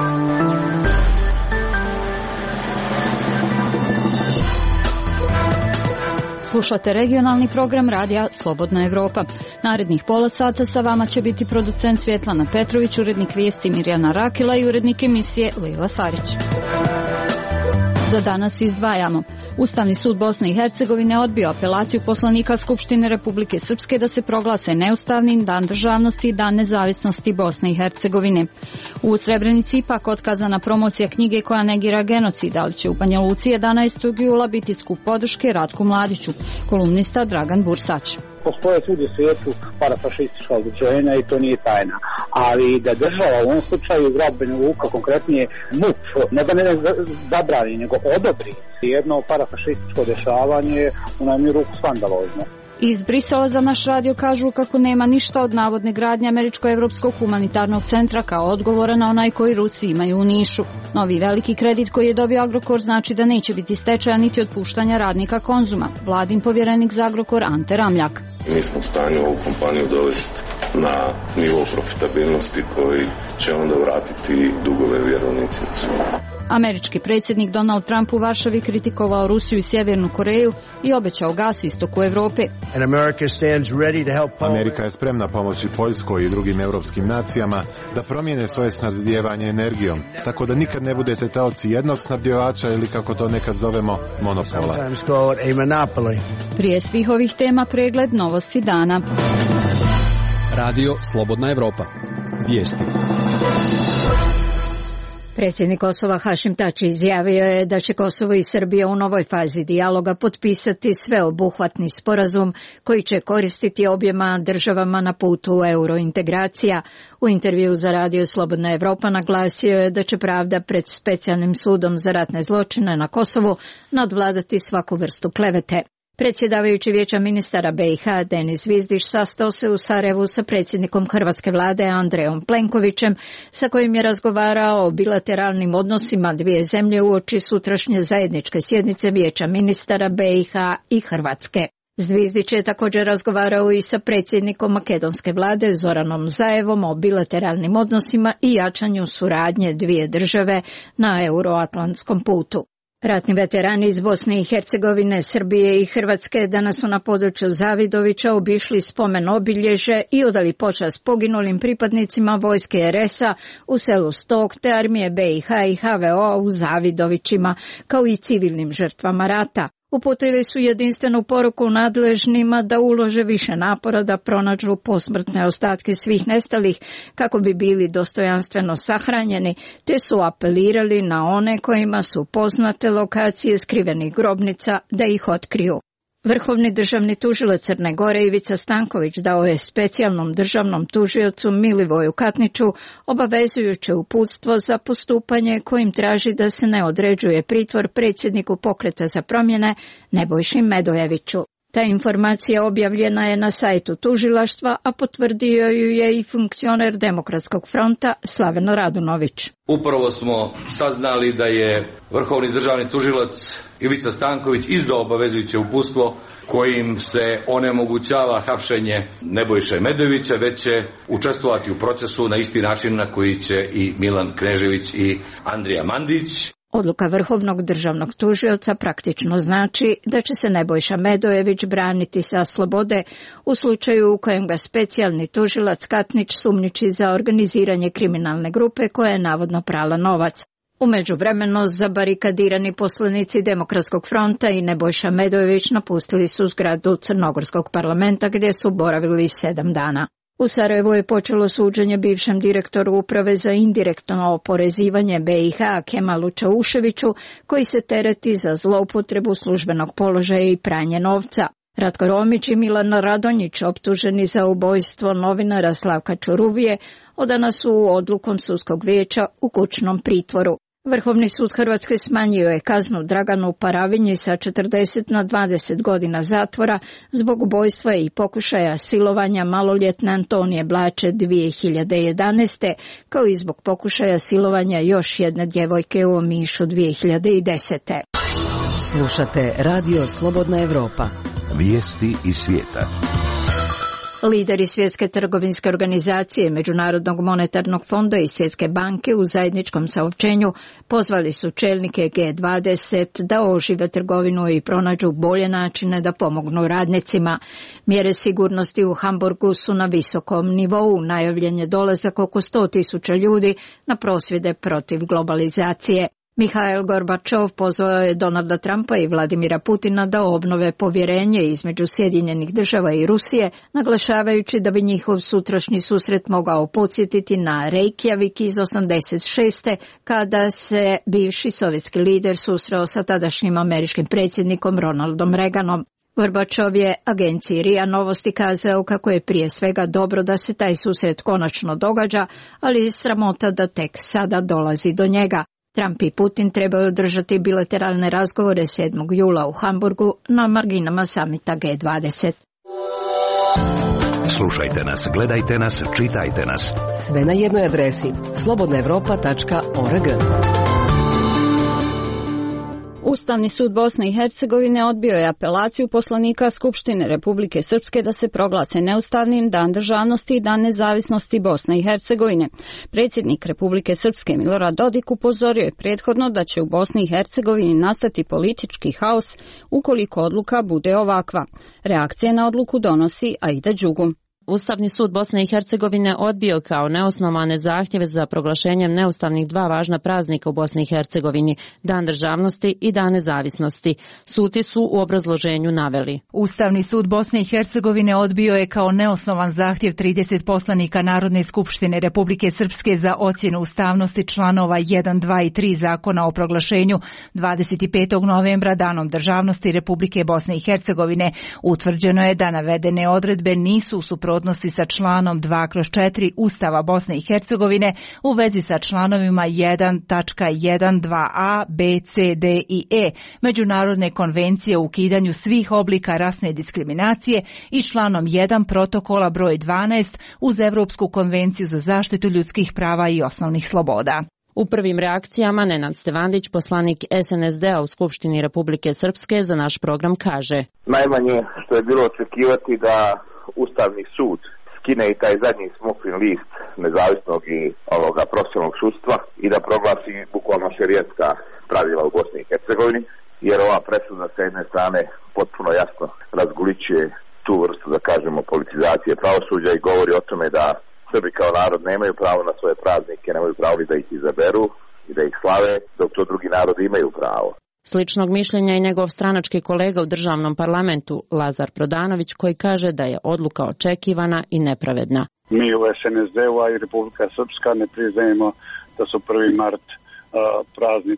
Slušate regionalni program radija Slobodna Evropa. Narednih pola sata sa vama će biti producent Svjetlana Petrović, urednik vijesti Mirjana Rakila i urednik emisije Lila Sarić. Za danas izdvajamo. Ustavni sud Bosne i Hercegovine odbio apelaciju poslanika Skupštine Republike Srpske da se proglase neustavnim Dan državnosti i Dan nezavisnosti Bosne i Hercegovine. U Srebrenici ipak otkazana promocija knjige koja negira genocid, ali će u Banja Luci 11. jula biti skup podrške Ratku Mladiću, kolumnista Dragan Bursać. Postoje svugdje u svijetu parafašistička udruženja i to nije tajna. Ali da država u ovom slučaju grad Banja Luka, konkretnije MUP, ne da ne zabrani, nego odobri jedno parafašističko dešavanje u najmanju ruku skandalozno. Iz Brisela za naš radio kažu kako nema ništa od navodne gradnje Američko-evropskog humanitarnog centra kao odgovora na onaj koji Rusi imaju u Nišu. Novi veliki kredit koji je dobio Agrokor znači da neće biti stečaja niti otpuštanja radnika Konzuma. Vladin povjerenik za Agrokor Ante Ramljak. Mi smo u stanju ovu kompaniju dovesti na nivo profitabilnosti koji će onda vratiti dugove vjerovnicima. Američki predsjednik Donald Trump u Varšavi kritikovao Rusiju i Sjevernu Koreju i obećao gas istoku Europe. Amerika je spremna pomoći Poljskoj i drugim europskim nacijama da promijene svoje snabdijevanje energijom, tako da nikad ne budete taoci jednog snabdjevača ili kako to nekad zovemo monopola. Prije svih ovih tema pregled novosti dana. Radio Slobodna Evropa. Vijesti. Predsjednik Kosova Hašim Tači izjavio je da će Kosovo i Srbija u novoj fazi dijaloga potpisati sveobuhvatni sporazum koji će koristiti objema državama na putu eurointegracija. U intervju za radio Slobodna Evropa naglasio je da će pravda pred specijalnim sudom za ratne zločine na Kosovu nadvladati svaku vrstu klevete. Predsjedavajući Vijeća ministara BiH Denis Zvizdiš sastao se u Sarajevu sa predsjednikom hrvatske vlade Andrejom Plenkovićem, sa kojim je razgovarao o bilateralnim odnosima dvije zemlje uoči sutrašnje zajedničke sjednice Vijeća ministara BiH i Hrvatske. Zvizdić je također razgovarao i sa predsjednikom makedonske vlade Zoranom Zaevom o bilateralnim odnosima i jačanju suradnje dvije države na euroatlantskom putu. Ratni veterani iz Bosne i Hercegovine, Srbije i Hrvatske danas su na području Zavidovića obišli spomen obilježe i odali počast poginulim pripadnicima vojske RS-a u selu Stok te armije BiH i HVO u Zavidovićima, kao i civilnim žrtvama rata. Uputili su jedinstvenu poruku nadležnima da ulože više napora da pronađu posmrtne ostatke svih nestalih kako bi bili dostojanstveno sahranjeni, te su apelirali na one kojima su poznate lokacije skrivenih grobnica da ih otkriju. Vrhovni državni tužilac Crne Gore Ivica Stanković dao je specijalnom državnom tužiocu Milivoju Katniću obavezujuće uputstvo za postupanje kojim traži da se ne određuje pritvor predsjedniku Pokreta za promjene Nebojši Medojeviću. Ta informacija objavljena je na sajtu tužilaštva, a potvrdio ju je i funkcioner Demokratskog fronta Slaven Radunović. Upravo smo saznali da je vrhovni državni tužilac Ivica Stanković izdao obavezujuće uputstvo kojim se onemogućava hapšenje Nebojše Medojevića, već će učestvovati u procesu na isti način na koji će i Milan Knežević i Andrija Mandić. Odluka Vrhovnog državnog tužioca praktično znači da će se Nebojša Medojević braniti sa slobode u slučaju u kojem ga specijalni tužilac Katnić sumnjiči za organiziranje kriminalne grupe koja je navodno prala novac. U međuvremenu zabarikadirani poslanici Demokratskog fronta i Nebojša Medojević napustili su zgradu Crnogorskog parlamenta gdje su boravili 7 dana. U Sarajevu je počelo suđenje bivšem direktoru uprave za indirektno oporezivanje BiH Kemalu Čauševiću, koji se tereti za zloupotrebu službenog položaja i pranje novca. Ratko Romić i Milan Radonjić, optuženi za ubojstvo novinara Slavka Čuruvije, odana su odlukom sudskog vijeća u kućnom pritvoru. Vrhovni sud Hrvatske smanjio je kaznu Draganu Paravinji sa 40 na 20 godina zatvora zbog ubojstva i pokušaja silovanja maloljetne Antonije Blače 2011. kao i zbog pokušaja silovanja još jedne djevojke u Omišu 2010. Slušate Radio Slobodna Evropa. Vijesti iz svijeta. Lideri Svjetske trgovinske organizacije, Međunarodnog monetarnog fonda i Svjetske banke u zajedničkom saopćenju pozvali su čelnike G20 da ožive trgovinu i pronađu bolje načine da pomognu radnicima. Mjere sigurnosti u Hamburgu su na visokom nivou. Najavljen je dolazak oko 100.000 ljudi na prosvjede protiv globalizacije. Mihail Gorbačov pozvao je Donalda Trumpa i Vladimira Putina da obnove povjerenje između Sjedinjenih država i Rusije, naglašavajući da bi njihov sutrašnji susret mogao podsjetiti na Reykjavik iz 86. kada se bivši sovjetski lider susreo sa tadašnjim američkim predsjednikom Ronaldom Reaganom. Gorbačov je agenciji RIA Novosti kazao kako je prije svega dobro da se taj susret konačno događa, ali je sramota da tek sada dolazi do njega. Trump i Putin trebaju održati bilateralne razgovore 7. jula u Hamburgu na marginama samita G20. Slušajte nas, gledajte nas, čitajte nas. Sve na jednoj adresi slobodnaevropa.org. Ustavni sud Bosne i Hercegovine odbio je apelaciju poslanika Skupštine Republike Srpske da se proglase neustavnim Dan državnosti i Dan nezavisnosti Bosne i Hercegovine. Predsjednik Republike Srpske Milorad Dodik upozorio je prethodno da će u Bosni i Hercegovini nastati politički haos ukoliko odluka bude ovakva. Reakcije na odluku donosi Aida Đugum. Ustavni sud Bosne i Hercegovine odbio kao neosnovane zahtjeve za proglašenjem neustavnih dva važna praznika u Bosni i Hercegovini, Dan državnosti i Dan nezavisnosti. Suci su u obrazloženju naveli. Ustavni sud Bosne i Hercegovine odbio je kao neosnovan zahtjev 30 poslanika Narodne skupštine Republike Srpske za ocjenu ustavnosti članova 1, 2 i 3 Zakona o proglašenju 25. novembra Danom državnosti Republike Bosne i Hercegovine. Utvrđeno je da navedene odredbe nisu u suprotnosti sa članom 2/4 Ustava Bosne i Hercegovine u vezi sa članovima 1.1, 2a, b, c, d i e Međunarodne konvencije o ukidanju svih oblika rasne diskriminacije i članom 1 protokola broj 12 uz Evropsku konvenciju za zaštitu ljudskih prava i osnovnih sloboda. U prvim reakcijama Nenad Stevandić, poslanik SNSD-a u Skupštini Republike Srpske, za naš program kaže: Najmanje što je bilo očekivati da Ustavni sud skine i taj zadnji smokvin list nezavisnog i profesionalnog sudstva i da proglasi bukvalno šerijatska pravila u Bosni i Hercegovini, jer ova presuda sa jedne strane potpuno jasno razgolićuje tu vrstu, da kažemo, politizacije pravosuđa i govori o tome da Srbi kao narod nemaju pravo na svoje praznike, nemaju pravo ni da ih izaberu i da ih slave, dok to drugi narodi imaju pravo. Sličnog mišljenja i njegov stranački kolega u državnom parlamentu Lazar Prodanović, koji kaže da je odluka očekivana i nepravedna. Mi u SNSD-u, a i Republika Srpska ne priznajemo da su 1. mart praznik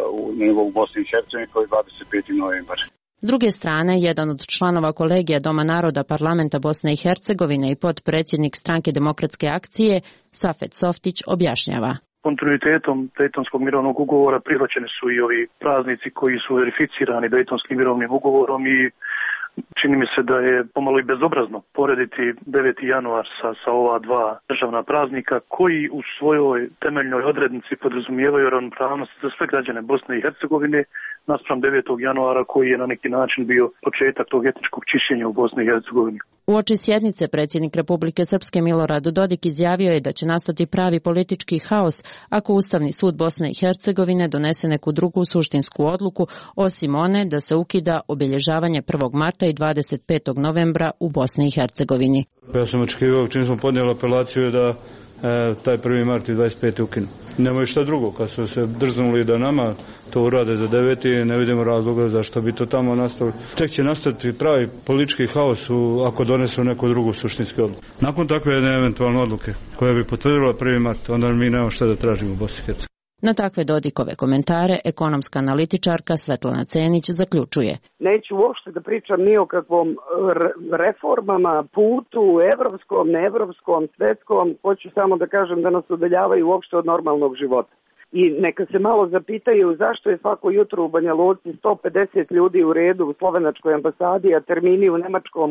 u Bosni i Hercegovini koji je 25. novembar. S druge strane, jedan od članova kolegija Doma naroda parlamenta Bosne i Hercegovine i potpredsjednik Stranke demokratske akcije Safet Softić objašnjava. Kontinuitetom Dejtonskog mirovnog ugovora prihvaćeni su i ovi praznici koji su verificirani Dejtonskim mirovnim ugovorom i čini mi se da je pomalo i bezobrazno porediti 9. januar sa ova dva državna praznika koji u svojoj temeljnoj odrednici podrazumijevaju ravnopravnost za sve građane Bosne i Hercegovine naspram 9. januara koji je na neki način bio početak tog etničkog čišćenja u Bosni i Hercegovini. Uoči sjednice predsjednik Republike Srpske Milorad Dodik izjavio je da će nastati pravi politički haos ako Ustavni sud Bosne i Hercegovine donese neku drugu suštinsku odluku, osim one da se ukida obilježavanje 1. marta i 25. novembra u Bosni i Hercegovini. Ja sam očekivao, čim smo podnijeli apelaciju, da taj 1. mart i 25. ukinu. Nemaju šta drugo, kad su se drznuli da nama to urade za 9. ne vidimo razloga zašto bi to tamo nastavili. Tek će nastati pravi politički haos ako donesu neku drugu suštinsku odluku. Nakon takve jedne eventualne odluke koja bi potvrdila 1. mart, onda mi nemamo šta da tražimo u Bosni i Hercegovini. Na takve Dodikove komentare ekonomska analitičarka Svetlana Cenić zaključuje. Neću uopšte da pričam ni o kakvom reformama, putu, evropskom, neevropskom, svetskom. Hoću samo da kažem da nas udaljavaju uopšte od normalnog života. I neka se malo zapitaju zašto je svako jutro u Banja Luci 150 ljudi u redu u slovenačkoj ambasadi, a termini u nemačkom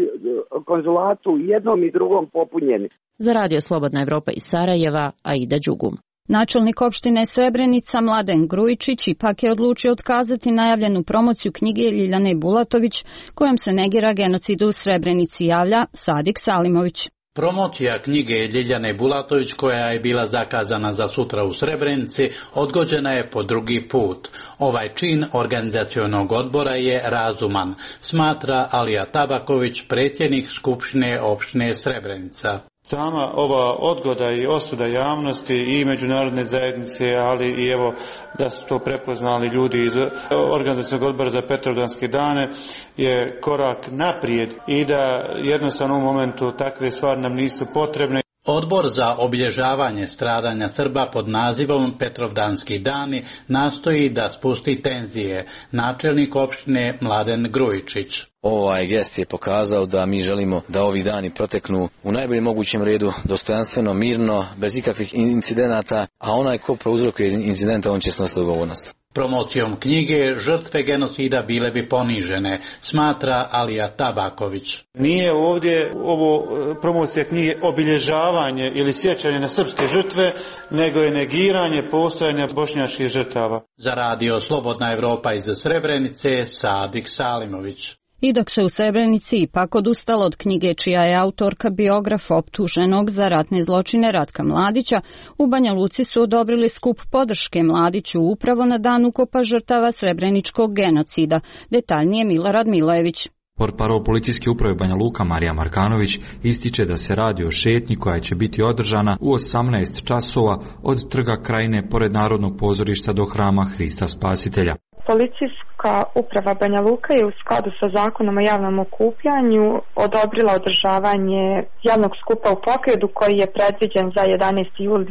konzulatu jednom i drugom popunjeni. Za Radio Slobodna Evropa iz Sarajeva, Aida Đugum. Načelnik opštine Srebrenica Mladen Grujičić ipak je odlučio otkazati najavljenu promociju knjige Ljiljane Bulatović kojom se negira genocid u Srebrenici, javlja Sadik Salimović. Promocija knjige Ljiljane Bulatović, koja je bila zakazana za sutra u Srebrenici, odgođena je po drugi put. Ovaj čin organizacionog odbora je razuman, smatra Alija Tabaković, predsjednik Skupštine opštine Srebrenica. Sama ova odgoda i osuda javnosti i međunarodne zajednice, ali i evo da su to prepoznali ljudi iz organizacionog odbora za Petrovdanske dane, je korak naprijed i da jednostavno u momentu takve stvari nam nisu potrebne. Odbor za obilježavanje stradanja Srba pod nazivom Petrovdanski dani nastoji da spusti tenzije. Načelnik opštine Mladen Grujičić. Ovaj gest je pokazao da mi želimo da ovi dani proteknu u najboljem mogućem redu, dostojanstveno, mirno, bez ikakvih incidenata, a onaj ko prouzrokuje incidenta, on će snositi odgovornost. Promocijom knjige žrtve genocida bile bi ponižene, smatra Alija Tabaković. Nije ovdje ovo promocija knjige obilježavanje ili sjećanje na srpske žrtve, nego je negiranje postojanja bošnjačkih žrtava. Za radio Slobodna Evropa iz Srebrenice, Sadik Salimović. I dok se u Srebrenici ipak odustalo od knjige čija je autorka biograf optuženog za ratne zločine Ratka Mladića, u Banja Luci su odobrili skup podrške Mladiću upravo na dan ukopa žrtava srebreničkog genocida. Detaljnije Milorad Milojević. Portparol policijske uprave Banja Luka Marija Markanović ističe da se radi o šetnji koja će biti održana u 18 časova od Trga Krajine pored Narodnog pozorišta do Hrama Hrista Spasitelja. Policijska uprava Banja Luka je u skladu sa zakonom o javnom okupljanju odobrila održavanje javnog skupa u Pokredu koji je predviđen za 11. jul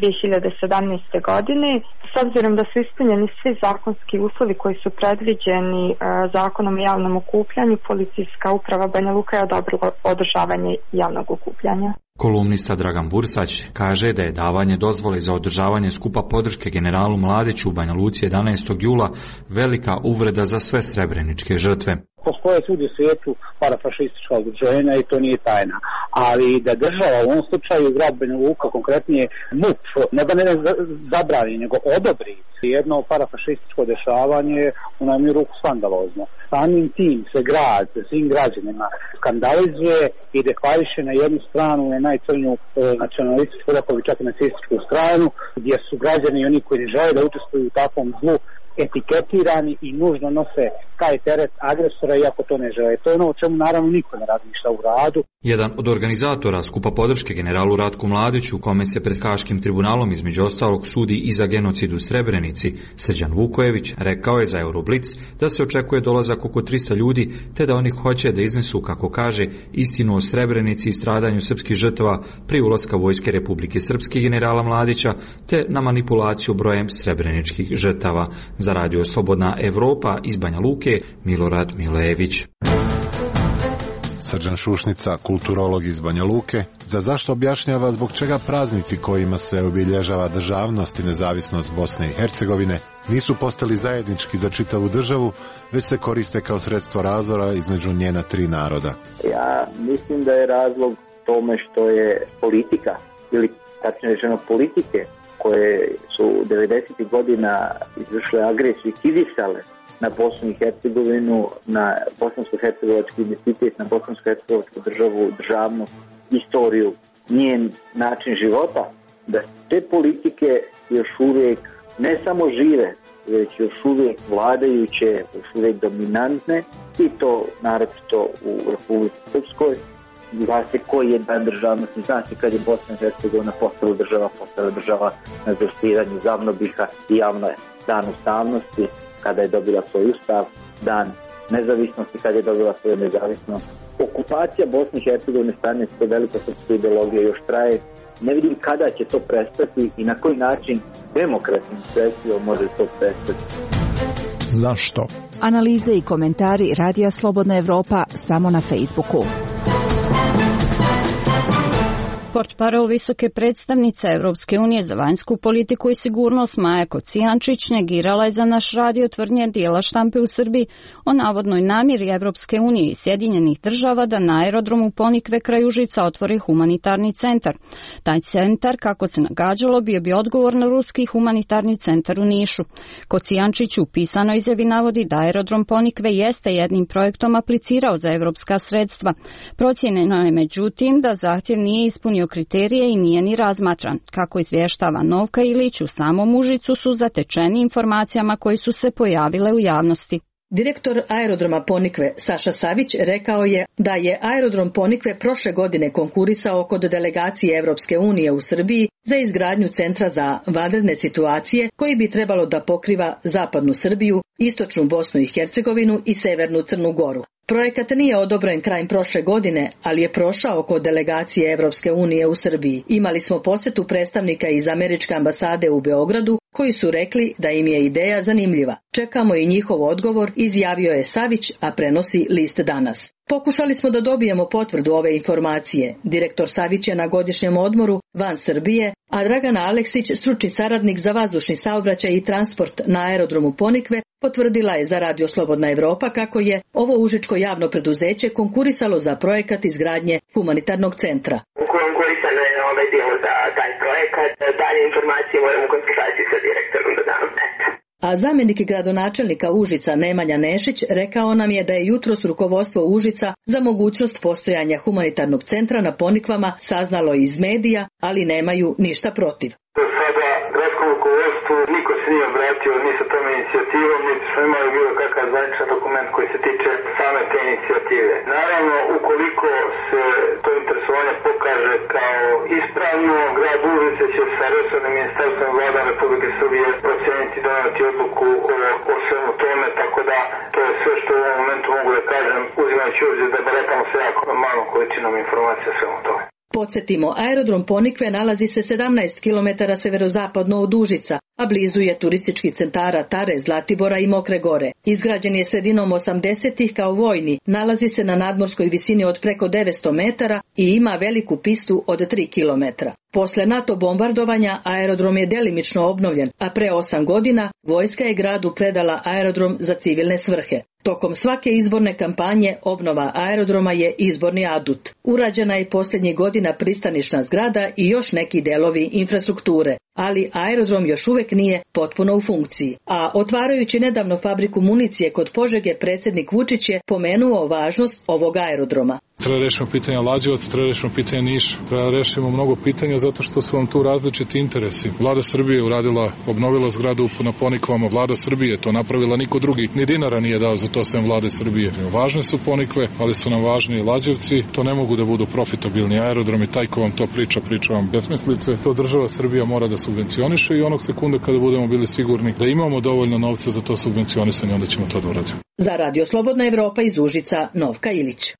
2017. godine. S obzirom da su ispunjeni svi zakonski uslovi koji su predviđeni zakonom o javnom okupljanju, Policijska uprava Banja Luka je odobrila održavanje javnog okupljanja. Kolumnista Dragan Bursać kaže da je davanje dozvole za održavanje skupa podrške generalu Mladiću u Banja Luci 11. jula velika uvreda za sve srebreničke žrtve. Postoje svugdje u svijetu parafašistička udruženja i to nije tajna. Ali da država u ovom slučaju grad Banja Luka, konkretnije MUP, ne da ne zabrani, nego odobri jedno parafašističko dešavanje u najmanju ruku skandalozno. Samim tim se grad svim građanima skandalizuje i deklariše na jednu stranu je najcrnju nacionalističku, rekao bi čak i nacističku stranu, gdje su građani i oni koji ne žele da učestvuju u takvom zlu etiketirani i nužno nose taj teret agresora, iako to ne žele. To je ono o čemu naravno niko ne razmišlja u radu. Jedan od organizatora skupa podrške generalu Ratku Mladiću, kome se pred Haškim tribunalom između ostalog sudi i za genocid u Srebrenici, Srđan Vukojević, rekao je za Euroblic da se očekuje dolazak oko 300 ljudi, te da oni hoće da iznesu, kako kaže, istinu o Srebrenici i stradanju srpskih žrtava pri ulaska vojske Republike Srpske generala Mladića, te na manipulaciju brojem srebreničkih žrtava. Za radio Slobodna Evropa iz Banja Luke, Milorad Milejević. Srđan Šušnica, kulturolog iz Banja Luke, za zašto objašnjava zbog čega praznici kojima se obilježava državnost i nezavisnost Bosne i Hercegovine nisu postali zajednički za čitavu državu, već se koriste kao sredstvo razdora između njena tri naroda. Ja mislim da je razlog tome što je politika, ili tačnije rečeno politike, koje su 90. godina izvršile agresiju i kidisale na Bosnu i Hercegovinu, na bosansko-hercegovački identitet, na bosansko-hercegovačku državu, državnost, istoriju, njen način života, da te politike još uvijek ne samo žive, već još uvijek vladajuće, još uvijek dominantne, i to naročito u Republici Srpskoj. Zna se koji je dan državnosti, zna se kad je Bosna i Hercegovina postala država na zaštiranju Zavnobiha i javno je dan ustavnosti, kada je dobila svoj ustav, dan nezavisnosti, kada je dobila svoju nezavisnost. Okupacija Bosne i Hercegovine strane te velika srpska ideologija još traje. Ne vidim kada će to prestati i na koji način demokratskim sredstvima može to prestati. Zašto? Analize i komentari Radija Slobodna Evropa samo na Facebooku. Portparol visoke predstavnice Europske unije za vanjsku politiku i sigurnost Maja Kocijančić negirala je za naš radio tvrdnje dijela štampe u Srbiji o navodnoj namjeri Europske unije i Sjedinjenih država da na aerodromu Ponikve kraj Užica otvore humanitarni centar. Taj centar, kako se nagađalo, bio bi odgovor na ruski humanitarni centar u Nišu. Kocijančić u pisanoj izjavi navodi da aerodrom Ponikve jeste jednim projektom aplicirao za evropska sredstva. Procijenjeno je međutim da zahtjev nije ispunio kriterije i nije ni razmatran. Kako izvještava Novka Ilić, u samom Užicu su zatečeni informacijama koje su se pojavile u javnosti. Direktor aerodroma Ponikve Saša Savić rekao je da je aerodrom Ponikve prošle godine konkurisao kod delegacije Europske unije u Srbiji za izgradnju centra za vanredne situacije koji bi trebalo da pokriva zapadnu Srbiju, istočnu Bosnu i Hercegovinu i severnu Crnu Goru. Projekat nije odobren krajem prošle godine, ali je prošao kod delegacije Europske unije u Srbiji. Imali smo posjetu predstavnika iz Američke ambasade u Beogradu koji su rekli da im je ideja zanimljiva. Čekamo i njihov odgovor, izjavio je Savić, a prenosi List danas. Pokušali smo da dobijemo potvrdu ove informacije. Direktor Savić je na godišnjem odmoru van Srbije, a Dragana Aleksić, stručni saradnik za vazdušni saobraćaj i transport na aerodromu Ponikve, potvrdila je za Radio Slobodna Evropa kako je ovo užičko javno preduzeće konkurisalo za projekat izgradnje humanitarnog centra. Konkurisano je bilo za taj projekat. Dalje informacije moramo konsultati sa direktorom do danas. A zamjenik gradonačelnika Užica Nemanja Nešić rekao nam je da je jutros rukovodstvo Užica za mogućnost postojanja humanitarnog centra na Ponikvama saznalo iz medija, ali nemaju ništa protiv. Do sada gradskom rukovodstvu niko se nije obratio ni sa tom inicijativom, niti smo imali bilo kakav zvaničan dokument koji se tiče same te inicijative. Naravno, ukoliko se to interesovanje pokaže kao ispravno, grad Užice će sa resornim ministarstvom i vladom Republike Srbije procijeniti i donijeti odluku o svemu tome, tako da to je sve što u ovom momentu mogu da kažem, uzimajući obzir da baratamo se jako malom količinom informacija o svemu tome. Podsjetimo, aerodrom Ponikve nalazi se 17 km severozapadno od Užica, a blizu je turističkih centara Tare, Zlatibora i Mokre Gore. Izgrađen je sredinom 80-ih kao vojni, nalazi se na nadmorskoj visini od preko 900 metara i ima veliku pistu od 3 km. Posle NATO bombardovanja aerodrom je delimično obnovljen, a pre 8 godina vojska je gradu predala aerodrom za civilne svrhe. Tokom svake izborne kampanje obnova aerodroma je izborni adut. Urađena je posljednjih godina pristanišna zgrada i još neki delovi infrastrukture, ali aerodrom još uvek nije potpuno u funkciji. A otvarajući nedavno fabriku municije kod Požege, predsjednik Vučić je pomenuo važnost ovog aerodroma. Treba rešimo pitanje Lađevac, treba rešimo pitanje Niša, treba rešimo mnogo pitanja zato što su vam tu različiti interesi. Vlada Srbije je uradila, obnovila zgradu na Ponikvama, Vlada Srbije to napravila, niko drugi ni dinara nije dao za to sem Vlade Srbije. Važne su Ponikve, ali su nam važni i Lađevci, to ne mogu da budu profitabilni aerodromi, taj ko vam to priča vam besmislice. To država Srbija mora da subvencioniše i onog sekunda kada budemo bili sigurni da imamo dovoljno novca za to subvencionisanje, onda ćemo to da uradimo. Za Radio Slobodna Evropa iz Užica, Novka Ilić.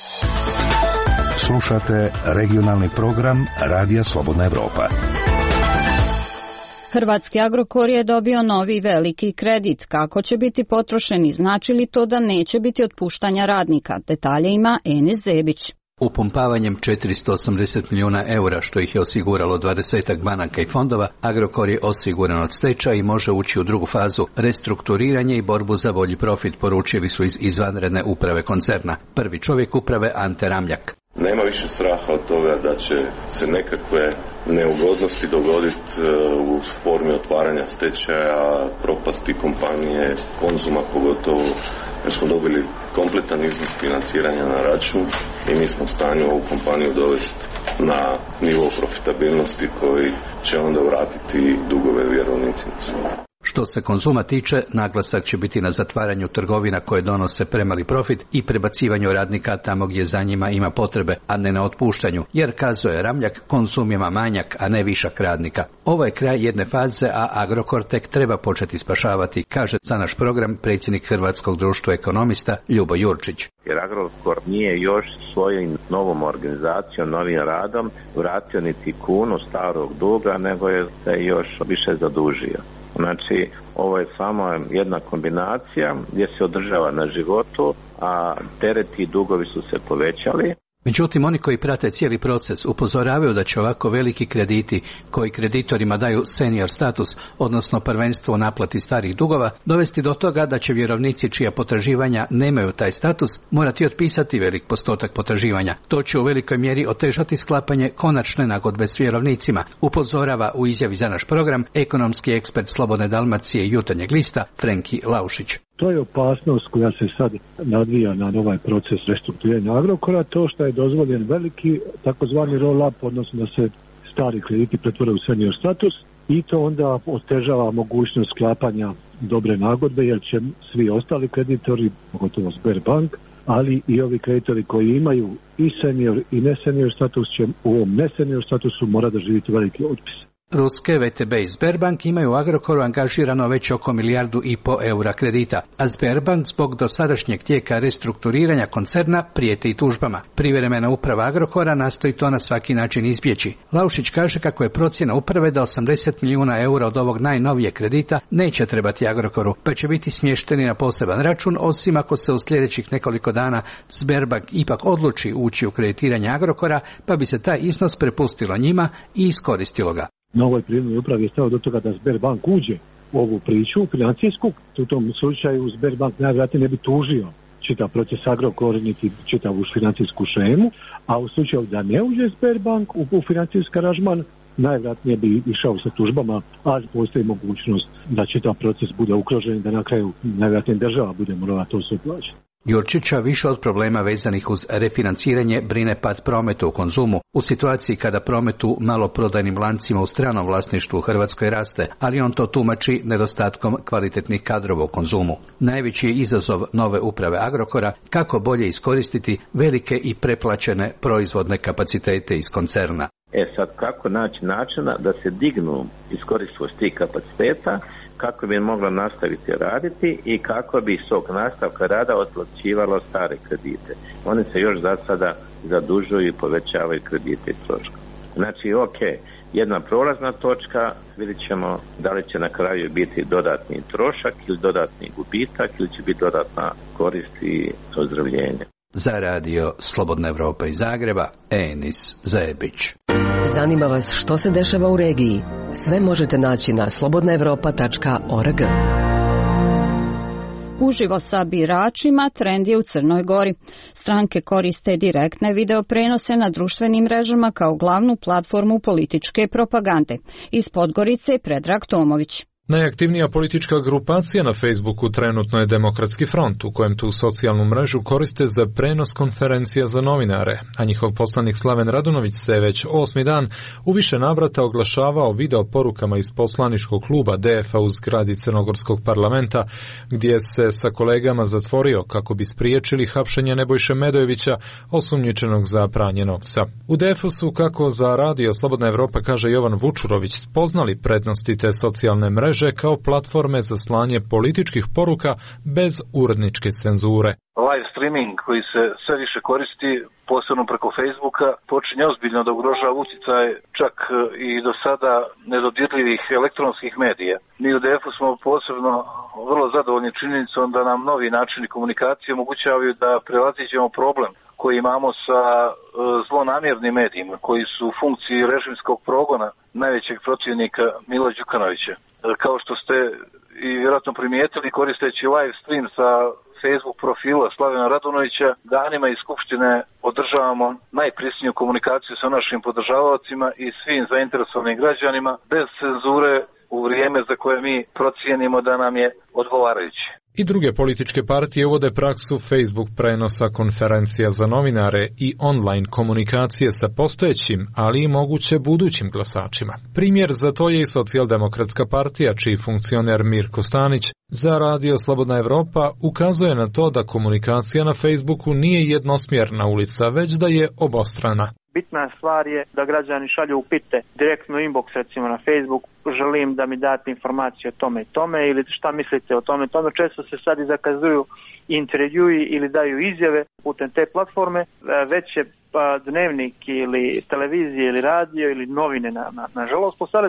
Slušate regionalni program Radija Slobodna Evropa. Hrvatski Agrokor je dobio novi veliki kredit. Kako će biti potrošen i znači li to da neće biti otpuštanja radnika? Detalje ima Enes Zebić. Upumpavanjem 480 milijuna eura, što ih je osiguralo 20 banaka i fondova, Agrokor je osiguran od stečaja i može ući u drugu fazu restrukturiranje i borbu za bolji profit, poručili su iz izvanredne uprave koncerna. Prvi čovjek uprave Ante Ramljak. Nema više straha od toga da će se nekakve neugodnosti dogoditi u formi otvaranja stečaja, propasti kompanije, Konzuma pogotovo, jer smo dobili kompletan iznos financiranja na račun i mi smo u stanju ovu kompaniju dovesti na nivo profitabilnosti koji će onda vratiti dugove vjerovnicima. Što se Konzuma tiče, naglasak će biti na zatvaranju trgovina koje donose premali profit i prebacivanju radnika tamo gdje za njima ima potrebe, a ne na otpuštanju, jer, kazuje Ramljak, Konzum ima manjak, a ne višak radnika. Ovo je kraj jedne faze, a Agrokor tek treba početi spašavati, kaže za naš program predsjednik Hrvatskog društva ekonomista Ljubo Jurčić. Jer Agrokor nije još svojim novom organizacijom, novim radom vratio niti kunu starog duga, nego je se još više zadužio. Znači, ovo je samo jedna kombinacija gdje se održava na životu, a tereti i dugovi su se povećali. Međutim, oni koji prate cijeli proces upozoravaju da će ovako veliki krediti, koji kreditorima daju senior status, odnosno prvenstvo u naplati starih dugova, dovesti do toga da će vjerovnici čija potraživanja nemaju taj status morati otpisati velik postotak potraživanja. To će u velikoj mjeri otežati sklapanje konačne nagodbe s vjerovnicima, upozorava u izjavi za naš program ekonomski ekspert Slobodne Dalmacije i Jutarnjeg lista Frenki Laušić. To je opasnost koja se sad nadvija na ovaj proces restrukturiranja Agrokora, to što je dozvoljen veliki takozvani roll-up, odnosno da se stari krediti pretvore u senior status i to onda otežava mogućnost sklapanja dobre nagodbe jer će svi ostali kreditori, pogotovo Sberbank, ali i ovi kreditori koji imaju i senior i ne senior status će u ovom ne senior statusu mora doživjeti veliki otpis. Ruske VTB i Sberbank imaju u Agrokoru angažirano već oko 1,5 milijardu eura kredita, a Sberbank zbog dosadašnjeg tijeka restrukturiranja koncerna prijeti i tužbama. Privremena uprava Agrokora nastoji to na svaki način izbjeći. Laušić kaže kako je procjena uprave da 80 milijuna eura od ovog najnovijeg kredita neće trebati Agrokoru, pa će biti smješteni na poseban račun, osim ako se u sljedećih nekoliko dana Sberbank ipak odluči ući u kreditiranje Agrokora, pa bi se taj iznos prepustilo njima i iskoristilo ga. Na ovoj privremnoj upravi je stao do toga da Sberbank uđe u ovu priču financijsku. U tom slučaju Sberbank najvjerojatnije ne bi tužio čitav proces Agrokor niti čitavu financijsku šemu, a u slučaju da ne uđe Sberbank u financijski aranžman, najvjerojatnije bi išao sa tužbama, ali postoji mogućnost da čitav proces bude ugrožen, da na kraju najvjerojatnije država bude morala to sve plaćati. Jurčića više od problema vezanih uz refinanciranje brine pad prometa u Konzumu, u situaciji kada promet u maloprodajnim lancima u stranom vlasništvu u Hrvatskoj raste, ali on to tumači nedostatkom kvalitetnih kadrova u Konzumu. Najveći je izazov nove uprave Agrokora kako bolje iskoristiti velike i preplaćene proizvodne kapacitete iz koncerna. Sad kako naći načina da se dignu iskoristivost tih kapaciteta, kako bi mogla nastaviti raditi i kako bi iz tog nastavka rada otplaćivalo stare kredite. Oni se još za sada zadužuju i povećavaju kredite i troškove. Znači, jedna prolazna točka, vidjet ćemo da li će na kraju biti dodatni trošak ili dodatni gubitak ili će biti dodatna korist i ozdravljenje. Za radio Slobodna Evropa iz Zagreba, Enis Zajebić. Zanima vas što se dešava u regiji? Sve možete naći na slobodnaevropa.org. Uživo sa biračima trend je u Crnoj Gori. Stranke koriste direktne video prenose na društvenim mrežama kao glavnu platformu političke propagande. Iz Podgorice Predrag Tomović. Najaktivnija politička grupacija na Facebooku trenutno je Demokratski front, u kojem tu socijalnu mrežu koriste za prenos konferencija za novinare, a njihov poslanik Slaven Radunović se već 8. dan u više navrata oglašavao video porukama iz poslaničkog kluba DF-a u zgradi Crnogorskog parlamenta, gdje se sa kolegama zatvorio kako bi spriječili hapšenje Nebojše Medojevića, osumnjičenog za pranje novca. U DF-u su, kako za radio Slobodna Evropa kaže Jovan Vučurović, spoznali prednosti te socijalne mreže kao platforme za slanje političkih poruka bez uredničke cenzure. Live streaming koji se sve više koristi, posebno preko Facebooka, počinje ozbiljno da ugrožava utjecaj čak i do sada nedodirljivih elektronskih medija. Mi u DF-u smo posebno vrlo zadovoljni činjenicom da nam novi načini komunikacije omogućavaju da prevaziđemo problem koji imamo sa zlonamjernim medijima, koji su u funkciji režimskog progona najvećeg protivnika Mila Đukanovića. Kao što ste i vjerojatno primijetili, koristeći live stream sa Facebook profila Slavena Radunovića, danima iz Skupštine održavamo najprisniju komunikaciju sa našim podržavaocima i svim zainteresovanim građanima bez cenzure u vrijeme za koje mi procijenimo da nam je odgovarajuće. I druge političke partije uvode praksu Facebook prenosa konferencija za novinare i online komunikacije sa postojećim, ali i moguće budućim glasačima. Primjer za to je i Socijaldemokratska partija, čiji funkcioner Mirko Stanić za radio Slobodna Evropa ukazuje na to da komunikacija na Facebooku nije jednosmjerna ulica, već da je obostrana. Bitna stvar je da građani šalju upite direktno inbox recimo na Facebook, želim da mi date informacije o tome i tome ili šta mislite o tome i tome. Često se sad i zakazuju intervjui ili daju izjave putem te platforme, već je dnevnik ili televizije ili radio ili novine nažalost postale su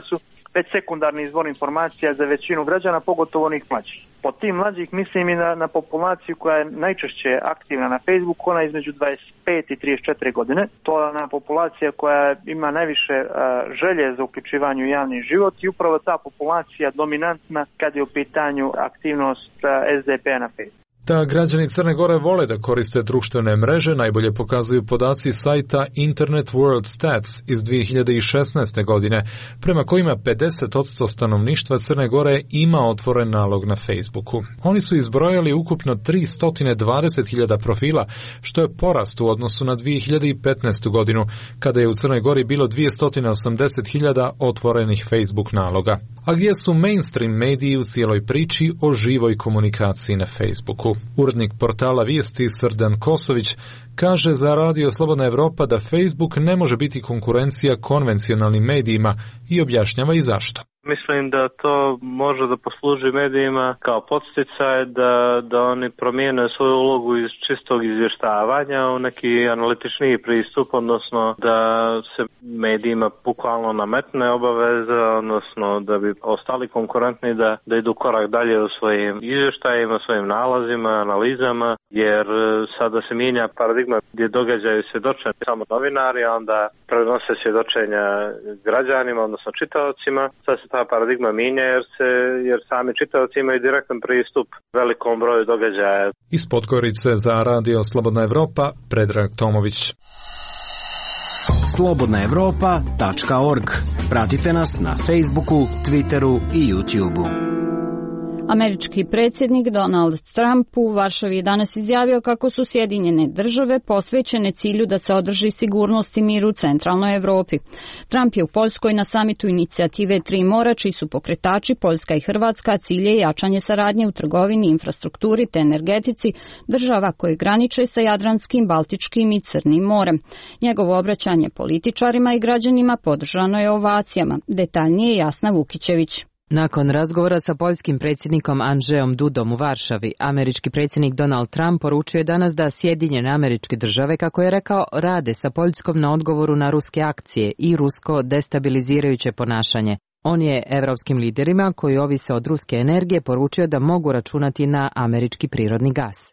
već sekundarni izvor informacija za većinu građana, pogotovo onih mlađih. Po tim mlađih mislim i na populaciju koja je najčešće aktivna na Facebooku, ona između 25 i 34 godine. To je ona populacija koja ima najviše želje za uključivanje u javni život i upravo ta populacija dominantna kad je u pitanju aktivnost SDP-a na Facebooku. Da građani Crne Gore vole da koriste društvene mreže najbolje pokazuju podaci sajta Internet World Stats iz 2016. godine, prema kojima 50% stanovništva Crne Gore ima otvoren nalog na Facebooku. Oni su izbrojali ukupno 320.000 profila, što je porast u odnosu na 2015. godinu, kada je u Crnoj Gori bilo 280.000 otvorenih Facebook naloga. A gdje su mainstream mediji u cijeloj priči o živoj komunikaciji na Facebooku? Urednik portala Vijesti Srdan Kosović kaže za Radio Slobodna Evropa da Facebook ne može biti konkurencija konvencionalnim medijima i objašnjava i zašto. Mislim da to može da posluži medijima kao podsticaj da oni promijene svoju ulogu iz čistog izvještavanja u neki analitičniji pristup, odnosno da se medijima bukvalno nametne obaveza, odnosno da bi ostali konkurentni da idu korak dalje u svojim izvještajima, svojim nalazima, analizama, jer sada se mijenja paradigma gdje događaju svjedočenja samo novinari, a onda prenose svjedočenja građanima, odnosno čitaocima. Sad se ta paradigma mijenja jer sami čitaoci imaju direktan pristup velikom broju događaja. Iz Podgorice za Radio Slobodna Evropa, Predrag Tomović. slobodnaevropa.org. Pratite nas na Facebooku, Twitteru i YouTubeu. Američki predsjednik Donald Trump u Varšavi je danas izjavio kako su Sjedinjene države posvećene cilju da se održi sigurnost i mir u centralnoj Evropi. Trump je u Poljskoj na samitu inicijative Tri mora, čiji su pokretači Poljska i Hrvatska, cilj je jačanje saradnje u trgovini, infrastrukturi te energetici država koje graniče sa Jadranskim, Baltičkim i Crnim morem. Njegovo obraćanje političarima i građanima podržano je ovacijama. Detaljnije Jasna Vukićević. Nakon razgovora sa poljskim predsjednikom Andrzejom Dudom u Varšavi, američki predsjednik Donald Trump poručio je danas da Sjedinjene Američke Države, kako je rekao, rade sa Poljskom na odgovoru na ruske akcije i rusko destabilizirajuće ponašanje. On je evropskim liderima koji ovise od ruske energije poručio da mogu računati na američki prirodni gas.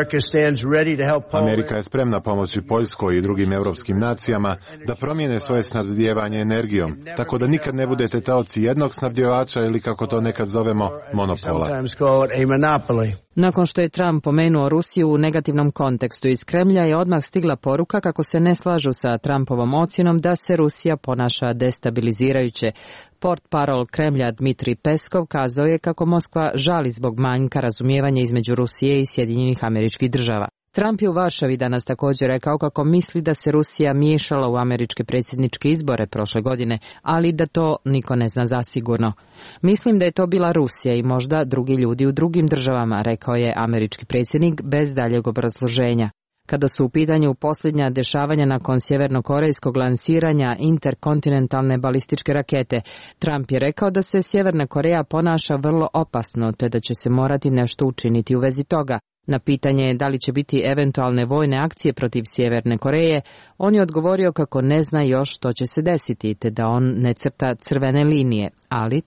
Amerika je spremna pomoći Poljskoj i drugim evropskim nacijama da promijene svoje snabdijevanje energijom, tako da nikad ne budete taoci jednog snabdjevača ili, kako to nekad zovemo, monopola. Nakon što je Trump pomenuo Rusiju u negativnom kontekstu iz Kremlja je odmah stigla poruka kako se ne slažu sa Trumpovom ocjenom da se Rusija ponaša destabilizirajuće. Portparol Kremlja Dmitrij Peskov kazao je kako Moskva žali zbog manjka razumijevanja između Rusije i Sjedinjenih Američkih Država. Trump je u Varšavi danas također rekao kako misli da se Rusija miješala u američke predsjedničke izbore prošle godine, ali da to niko ne zna zasigurno. Mislim da je to bila Rusija i možda drugi ljudi u drugim državama, rekao je američki predsjednik bez daljeg obrazloženja. Kada su u pitanju posljednja dešavanja nakon sjevernokorejskog lansiranja interkontinentalne balističke rakete, Trump je rekao da se Sjeverna Koreja ponaša vrlo opasno, te da će se morati nešto učiniti u vezi toga. Na pitanje da li će biti eventualne vojne akcije protiv Sjeverne Koreje, on je odgovorio kako ne zna još što će se desiti, te da on ne crta crvene linije, ali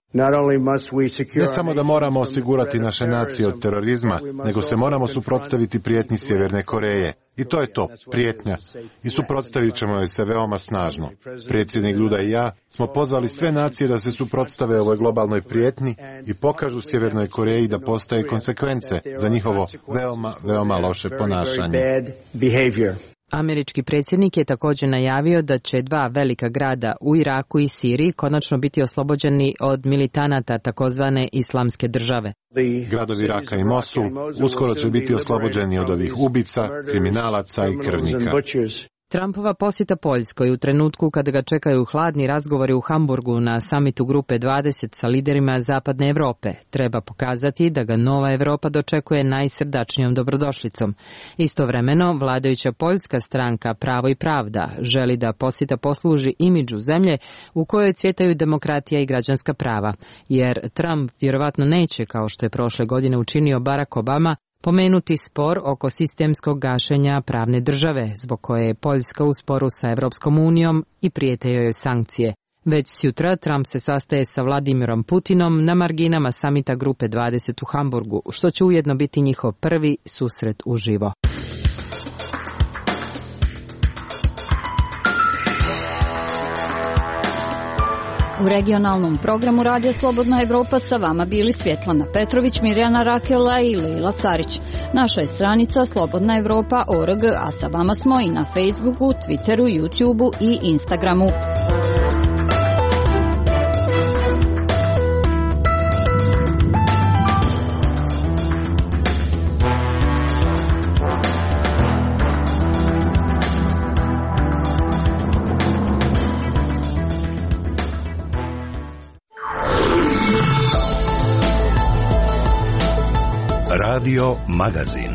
ne samo da moramo osigurati naše nacije od terorizma, nego se moramo suprotstaviti prijetnji Sjeverne Koreje. I to je to, prijetnja. I suprotstavit ćemo joj se veoma snažno. Predsjednik Duda i ja smo pozvali sve nacije da se suprotstave ovoj globalnoj prijetnji i pokažu Sjevernoj Koreji da postoje konsekvence za njihovo veoma loše ponašanje. Američki predsjednik je također najavio da će dva velika grada u Iraku i Siriji konačno biti oslobođeni od militanata takozvane Islamske države. Gradovi Iraka i Mosul uskoro će biti oslobođeni od ovih ubica, kriminalaca i krvnika. Trumpova posjeta Poljskoj u trenutku kada ga čekaju hladni razgovori u Hamburgu na samitu grupe 20 sa liderima Zapadne Europe, treba pokazati da ga nova Europa dočekuje najsrdačnijom dobrodošlicom. Istovremeno, vladajuća poljska stranka Pravo i pravda želi da posjeta posluži imidžu zemlje u kojoj cvjetaju demokratija i građanska prava, jer Trump vjerovatno neće, kao što je prošle godine učinio Barack Obama, pomenuti spor oko sistemskog gašenja pravne države, zbog koje je Poljska u sporu sa Europskom unijom i prijete joj sankcije. Već sjutra Trump se sastaje sa Vladimirom Putinom na marginama samita Grupe 20 u Hamburgu, što će ujedno biti njihov prvi susret uživo. U regionalnom programu Radija Slobodna Evropa sa vama bili Svjetlana Petrović, Mirjana Rakela i Lila Sarić. Naša je stranica slobodnaevropa.org, a sa vama smo i na Facebooku, Twitteru, YouTubeu i Instagramu. Radio Magazin.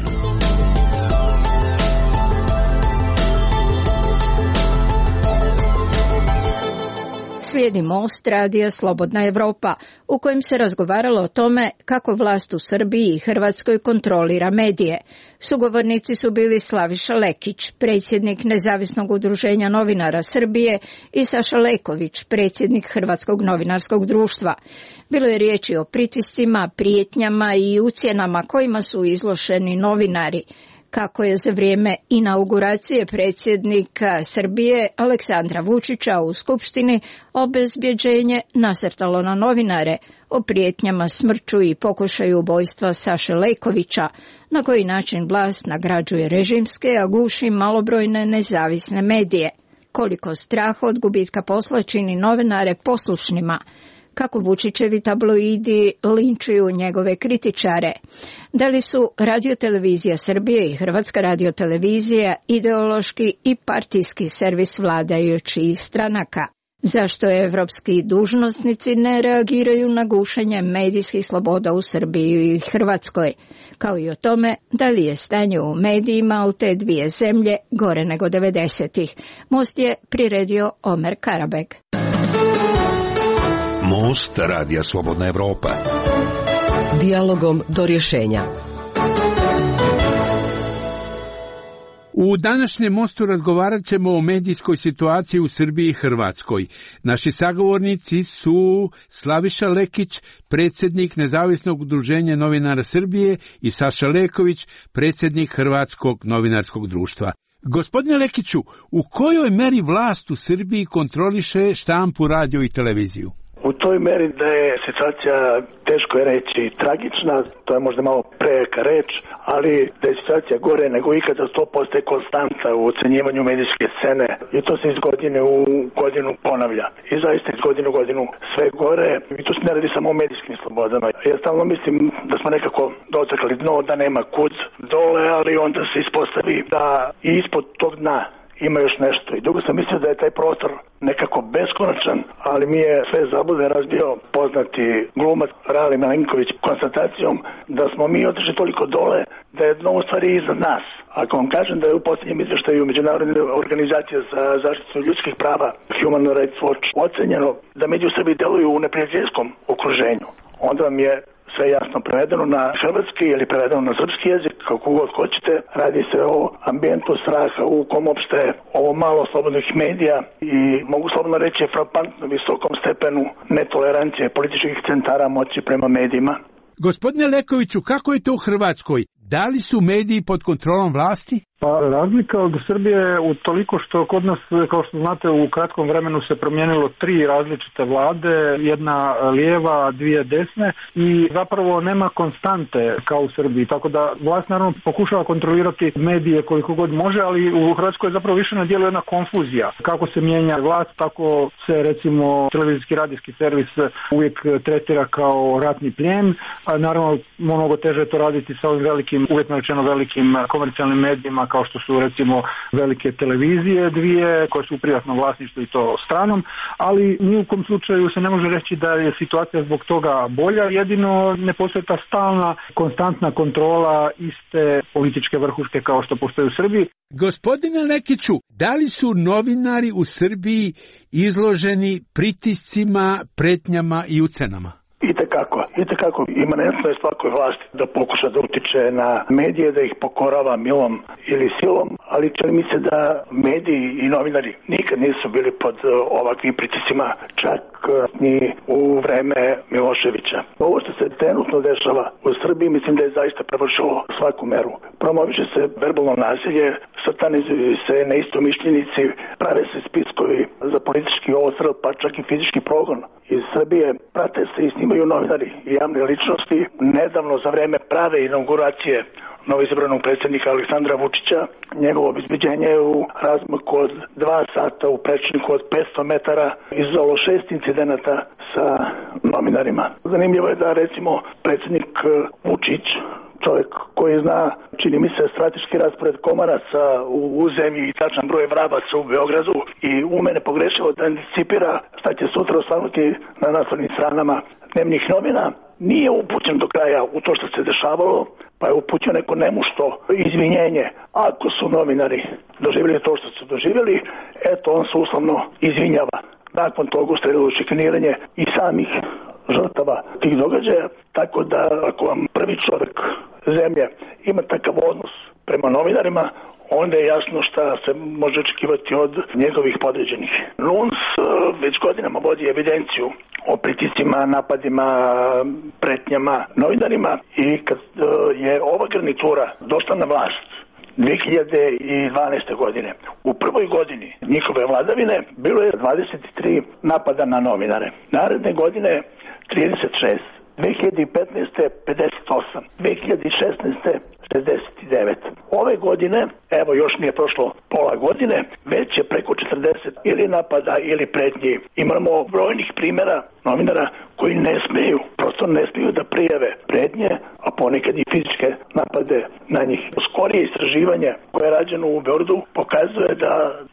Slijedi Most Radija Slobodna Evropa, u kojem se razgovaralo o tome kako vlast u Srbiji i Hrvatskoj kontrolira medije. Sugovornici su bili Slaviša Lekić, predsjednik Nezavisnog udruženja novinara Srbije, i Saša Leković, predsjednik Hrvatskog novinarskog društva. Bilo je riječi o pritiscima, prijetnjama i ucjenama kojima su izloženi novinari. Kako je za vrijeme inauguracije predsjednika Srbije Aleksandra Vučića u Skupštini obezbjeđenje nasrtalo na novinare, o prijetnjama smrću i pokušaju ubojstva Saše Lekovića, na koji način vlast nagrađuje režimske, a guši malobrojne nezavisne medije. Koliko straha od gubitka posla čini novinare poslušnima, kako Vučićevi tabloidi linčuju njegove kritičare. Da li su Radiotelevizija Srbije i Hrvatska radiotelevizija ideološki i partijski servis vladajućih stranaka? Zašto evropski dužnosnici ne reagiraju na gušenje medijskih sloboda u Srbiji i Hrvatskoj? Kao i o tome da li je stanje u medijima u te dvije zemlje gore nego 90-ih. Most je priredio Omer Karabeg. Most Radija Slobodna Evropa. Dijalogom do rješenja. U današnjem mostu razgovarat ćemo o medijskoj situaciji u Srbiji i Hrvatskoj. Naši sagovornici su Slaviša Lekić, predsjednik Nezavisnog udruženja novinara Srbije, i Saša Leković, predsjednik Hrvatskog novinarskog društva. Gospodine Lekiću, u kojoj meri vlast u Srbiji kontroliše štampu, radio i televiziju? U toj meri da je situacija, teško je reći, tragična, to je možda malo prejaka reč, ali da je situacija gore nego ikada, to postaje konstanta u ocenjivanju medijske scene i to se iz godine u godinu ponavlja. I zaista iz godine u godinu sve gore, i tu se ne radi samo o medijskim slobodama. Ja stalno mislim da smo nekako dotakli dno, da nema kud dole, ali onda se ispostavi da i ispod tog dna ima još nešto. I dugo sam mislio da je taj prostor nekako beskonačan, ali mi je sve zablude razbio poznati glumac Rali Milenković konstatacijom da smo mi otišli toliko dole da je dno u stvari iza nas. Ako vam kažem da je u posljednjem izvještaju Međunarodne organizacije za zaštitu ljudskih prava Human Rights Watch ocenjeno da mediji u Srbiji deluju u neprijateljskom okruženju, onda vam je sve jasno prevedeno na hrvatski ili prevedeno na srpski jezik, kako god hoćete. Radi se o ambijentu straha u kom opšte ovo malo slobodnih medija i mogu slobodno reći frapantno visokom stepenu netolerancije političkih centara moći prema medijima. Gospodine Lekoviću, kako je to u Hrvatskoj? Da li su mediji pod kontrolom vlasti? Pa razlika od Srbije je u toliko što kod nas, kao što znate, u kratkom vremenu se promijenilo 3 različite vlade, jedna lijeva, 2 desne, i zapravo nema konstante kao u Srbiji, tako da vlast naravno pokušava kontrolirati medije koliko god može, ali u Hrvatskoj zapravo više na djelu jedna konfuzija. Kako se mijenja vlast, tako se recimo televizijski radijski servis uvijek tretira kao ratni plijen, a naravno mnogo teže je to raditi sa ovim velikim, uvjetno rečeno velikim komercijalnim medijima kao što su recimo velike televizije dvije koje su u privatnom vlasništvu i to stranom, ali ni u kom slučaju se ne može reći da je situacija zbog toga bolja, jedino ne postoji ta stalna, konstantna kontrola iste političke vrhuške kao što postoji u Srbiji. Gospodine Lekiću, da li su novinari u Srbiji izloženi pritiscima, pretnjama i ucenama? I Itekako imanentno je svakoj vlasti da pokuša da utiče na medije, da ih pokorava milom ili silom, ali čini mi se da mediji i novinari nikad nisu bili pod ovakvim pritiscima, čak ni u vreme Miloševića. Ovo što se trenutno dešava u Srbiji mislim da je zaista prevršilo svaku meru. Promoviše se verbalno nasilje, satanizuju se neistomišljenici, prave se spiskovi za politički odstrel, pa čak i fizički progon. Iz Srbije prate se i snimaju novinari i javne ličnosti. Nedavno za vreme prave inauguracije novoizabranog predsjednika Aleksandra Vučića, njegovo obezbeđenje u razmaku od 2 sata u prečniku od 500 metara izazvalo 6 incidenata sa novinarima. Zanimljivo je da recimo predsjednik Vučić, čovjek koji zna, čini mi se, strateški raspored komaraca u zemlji i tačan broj vrabaca u Beogradu i ume nepogrešivo da anticipira šta će sutra osvanuti na naslovnim stranama dnevnih novina, nije upućen do kraja u to što se dešavalo, pa je upućen neko nemušto izvinjenje. Ako su novinari doživjeli to što su doživjeli, eto on se uslovno izvinjava. Nakon toga usledilo šikaniranje i samih žrtava tih događaja, tako da ako vam prvi čovjek zemlje ima takav odnos prema novinarima, onda je jasno šta se može očekivati od njegovih podređenih. NUNS već godinama vodi evidenciju o pritiscima, napadima, pretnjama novinarima i kad je ova garnitura došla na vlast 2012. godine. U prvoj godini njihove vladavine bilo je 23 napada na novinare. Naredne godine 36. 2015. 58. 2016. 69. Ove godine, evo još nije prošlo pola godine, već je preko 40 ili napada ili pretnji. Imamo brojnih primjera novinara koji prosto ne smiju da prijave pretnje, a ponekad i fizičke napade na njih. Skorije istraživanje koje je rađeno u Beogradu pokazuje da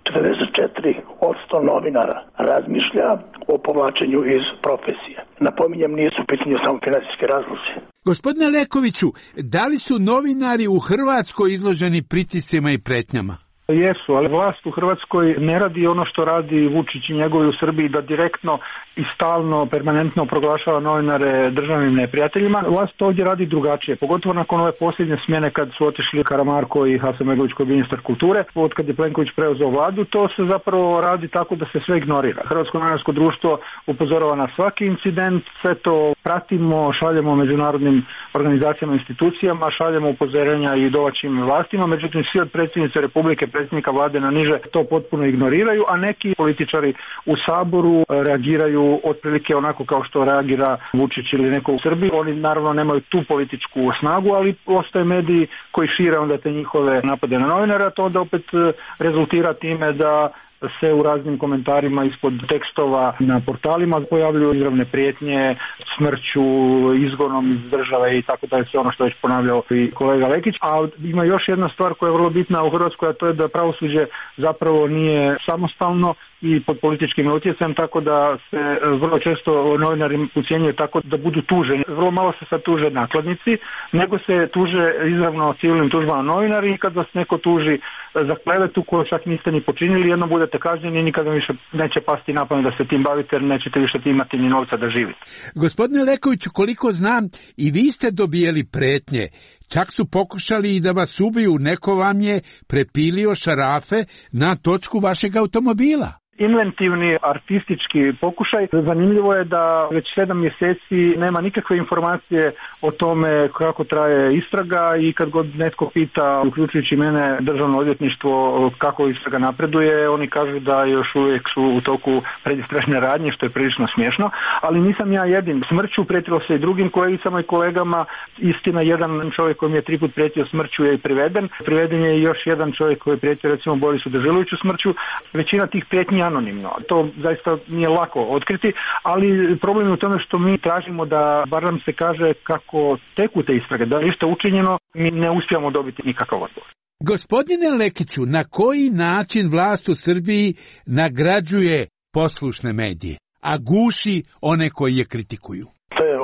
44% novinara razmišlja o povlačenju iz profesije. Napominjem, nisu u pitanju samo finansijske razlozi. Gospodine Lekoviću, da li su novinari u Hrvatskoj izloženi pritiscima i pretnjama? Jesu, ali vlast u Hrvatskoj ne radi ono što radi Vučić i njegovi u Srbiji, da direktno i stalno, permanentno proglašava novinare državnim neprijateljima. Vlast ovdje radi drugačije, pogotovo nakon ove posljednje smjene kad su otišli Karamarko i Hasanbegović koji je ministar kulture. Od kad je Plenković preuzeo vladu, to se zapravo radi tako da se sve ignorira. Hrvatsko novinarsko društvo upozorava na svaki incident, sve to pratimo, šaljemo međunarodnim organizacijama i institucijama, šaljemo upozorenja i domaćim vlastima, međutim svi od predsjednice Republike, predsjednika vlade na niže to potpuno ignoriraju, a neki političari u Saboru reagiraju otprilike onako kao što reagira Vučić ili neko u Srbiji. Oni naravno nemaju tu političku snagu, ali postoje mediji koji šire onda te njihove napade na novinara, to onda opet rezultira time da se u raznim komentarima ispod tekstova na portalima pojavljuju izravne prijetnje, smrću, izgonom iz države i tako dalje, sve ono što je već ponavljao i kolega Lekić. A ima još jedna stvar koja je vrlo bitna u Hrvatskoj, a to je da pravosuđe zapravo nije samostalno i pod političkim utjecajem, tako da se vrlo često novinari ucjenjuju tako da budu tuženi. Vrlo malo se sad tuže nakladnici, nego se tuže izravno civilnim tužbama novinari i kad vas neko tuži za klevetu koju čak niste ni počinili, jedno budete kažnjeni i nikada više neće pasti na pamet da se tim bavite jer nećete više imati ni novca da živite. Gospodine Lekoviću, koliko znam, i vi ste dobijeli pretnje. Čak su pokušali i da vas ubiju, neko vam je prepilio šarafe na točku vašeg automobila. Inventivni artistički pokušaj. Zanimljivo je da već 7 mjeseci nema nikakve informacije o tome kako traje istraga i kad god netko pita, uključujući mene, državno odvjetništvo kako istraga napreduje, oni kažu da još uvijek su u toku predistražne radnje, što je prilično smiješno, ali nisam ja jedin. Smrću prijetilo se i drugim kolegicama i kolegama. Istina, jedan čovjek koji mi je 3 put prijetio smrću je i priveden. Priveden je i još jedan čovjek koji je prijetio recimo Borisu Dežuloviću smrću. Većina tih prijetnji anonimno. To zaista nije lako otkriti, ali problem je u tome što mi tražimo da bar nam se kaže kako teku te istrage, da je ništa učinjeno, mi ne uspijemo dobiti nikakav odgovor. Gospodine Lekiću, na koji način vlast u Srbiji nagrađuje poslušne medije, a guši one koji je kritikuju? To je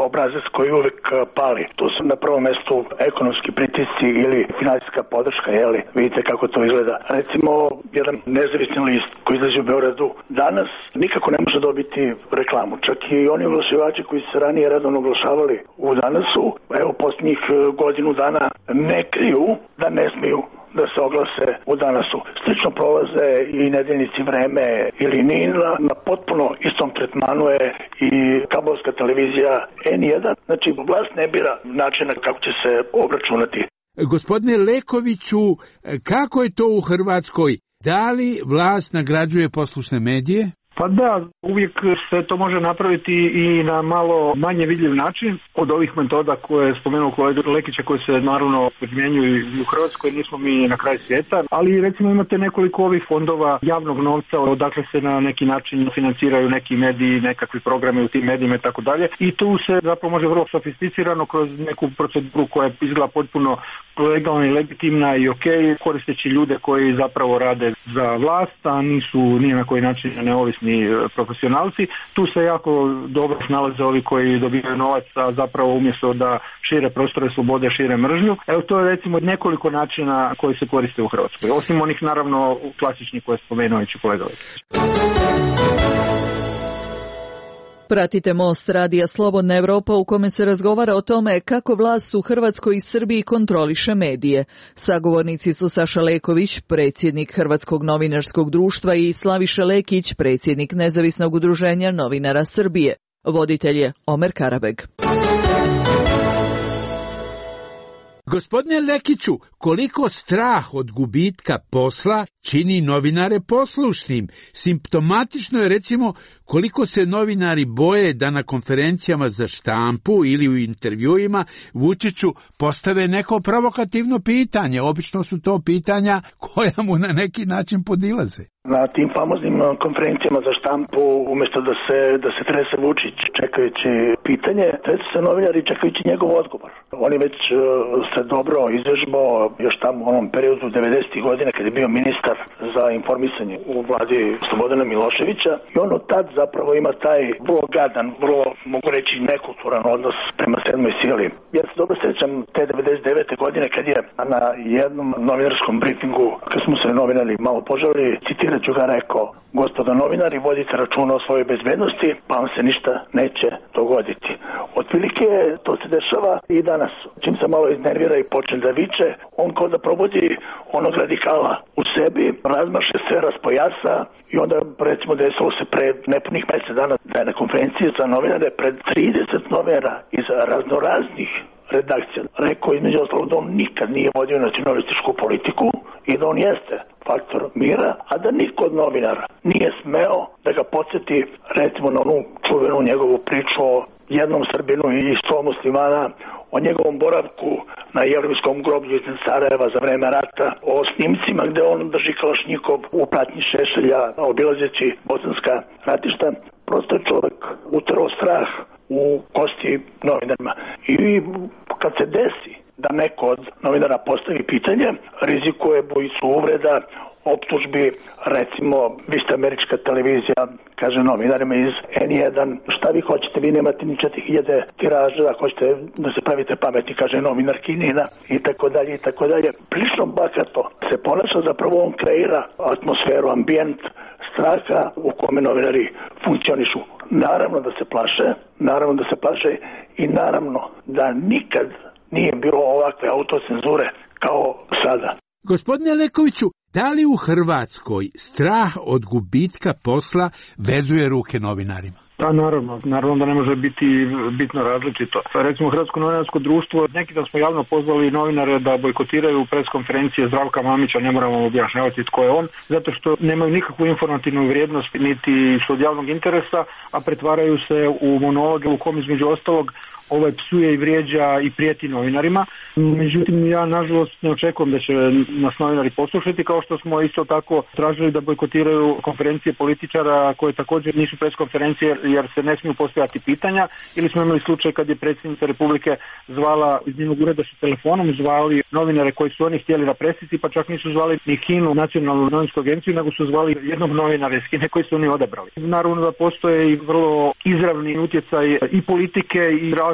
obrazac koji uvek pali. Tu su na prvom mestu ekonomski pritisci ili finansijska podrška, jeli? Vidite kako to izgleda. Recimo, jedan nezavisni list koji izlazi u Beogradu danas nikako ne može dobiti reklamu. Čak i oni oglašivači koji se ranije redovno oglašavali u Danasu, evo posljednjih godinu dana ne kriju da ne smiju da se oglase u Danasu. Slično prolaze i nedeljnici Vreme ili NIN, na potpuno istom tretmanu je i kablovska televizija N1. Znači, vlast ne bira načina kako će se obračunati. Gospodine Lekoviću, kako je to u Hrvatskoj? Da li vlast nagrađuje poslušne medije? Pa da, uvijek se to može napraviti i na malo manje vidljiv način od ovih metoda koje je spomenuo kolega Lekića, koje se naravno primjenjuju i u Hrvatskoj, nismo mi na kraj svijeta, ali recimo imate nekoliko ovih fondova javnog novca, odakle se na neki način financiraju neki mediji, nekakvi programe u tim medijima i tako dalje, i tu se zapravo može vrlo sofisticirano kroz neku proceduru koja izgleda potpuno legalna i legitimna i ok, koristeći ljude koji zapravo rade za vlast, a nisu ni na koji način neovisni profesionalci. Tu se jako dobro nalaze ovi koji dobivaju novac, a zapravo umjesto da šire prostore slobode, šire mržnju. Evo, to je recimo nekoliko načina koji se koriste u Hrvatskoj. Osim onih naravno klasičnih koje je spomenuo i kolega Lekić. Pratite Most radija Slobodna Evropa u kome se razgovara o tome kako vlast u Hrvatskoj i Srbiji kontroliše medije. Sagovornici su Saša Leković, predsjednik Hrvatskog novinarskog društva, i Slaviša Lekić, predsjednik Nezavisnog udruženja novinara Srbije. Voditelj je Omer Karabeg. Gospodine Lekiću, koliko strah od gubitka posla čini novinare poslušnim? Simptomatično je recimo koliko se novinari boje da na konferencijama za štampu ili u intervjuima Vučiću postave neko provokativno pitanje. Obično su to pitanja koja mu na neki način podilaze. Na tim famoznim konferencijama za štampu, umjesto da se trese Vučić čekajući pitanje, tresu se novinari čekajući njegov odgovor. On je već se dobro izvežbao još tamo u onom periodu 90. godina kad je bio ministar za informisanje u vladi Slobodana Miloševića, i on od tad zapravo ima taj vrlo gadan, vrlo, mogu reći, nekulturan odnos prema sedmoj sili. Ja se dobro sjećam te 99. godine kad je na jednom novinarskom briefingu, kad smo se novinari malo požalili, citirat ću ga, rekao: gospodo novinari, vodite računa o svojoj bezbednosti, pa vam se ništa neće dogoditi. Otprilike to se dešava i danas. Čim se malo iznervira i počne da viče, on kao da probudi onog radikala u sebi, razmaše se, raspojasa, i onda recimo desilo se pre nepunih mjesec dana da je na konferenciji za novinare pred 30 novinara iz raznoraznih redakcija rekao između ostalog da on nikad nije vodio nacionalističku politiku i da on jeste faktor mira, a da niko od novinara nije smeo da ga podsjeti recimo na onu čuvenu njegovu priču o jednom Srbinu i 100 muslimana, o njegovom boravku na Jevrejskom groblju iz Sarajeva za vreme rata, o snimcima gde on drži kalašnjikov u pratnji Šešelja obilazeći bosanska ratišta. Prosto je čovjek uterao strah u kosti novinarima. I kad se desi da neko od novinara postavi pitanje, rizikuje bujicu uvreda, optužbi, recimo, vi ste američka televizija, kaže novinarima iz N1, šta vi hoćete, vi nemate ni 4000 tiraža, da hoćete da se pravite pametni, kaže novinar Kinina, i tako dalje, i tako dalje. Prilično bahato se ponaša, zapravo on kreira atmosferu, ambijent straha u kome novinari funkcionišu. Naravno da se plaše i naravno da nikad nije bilo ovakve autocenzure kao sada. Gospodine Lekoviću, da li u Hrvatskoj strah od gubitka posla vezuje ruke novinarima? Da, naravno da ne može biti bitno različito. Recimo Hrvatsko novinarsko društvo, neki dan smo javno pozvali novinare da bojkotiraju preskonferencije Zdravka Mamića, ne moramo objašnjavati tko je on, zato što nemaju nikakvu informativnu vrijednost niti su od javnog interesa, a pretvaraju se u monologe u kom između ostalog psuje i vrijeđa i prijeti novinarima. Međutim, ja nažalost ne očekujem da će nas novinari poslušati, kao što smo isto tako tražili da bojkotiraju konferencije političara koje također nisu preskonferencije jer se ne smiju postavljati pitanja, ili smo imali slučaj kad je predsjednica Republike zvala iz njenog ureda sa telefonom, zvali novinare koji su oni htjeli na presici, pa čak nisu zvali ni HINU, Nacionalnu novinsku agenciju, nego su zvali jednog novinara iz HINE koji su oni odabrali. Naravno da postoje i vrlo izravni utjecaj i politike i raznih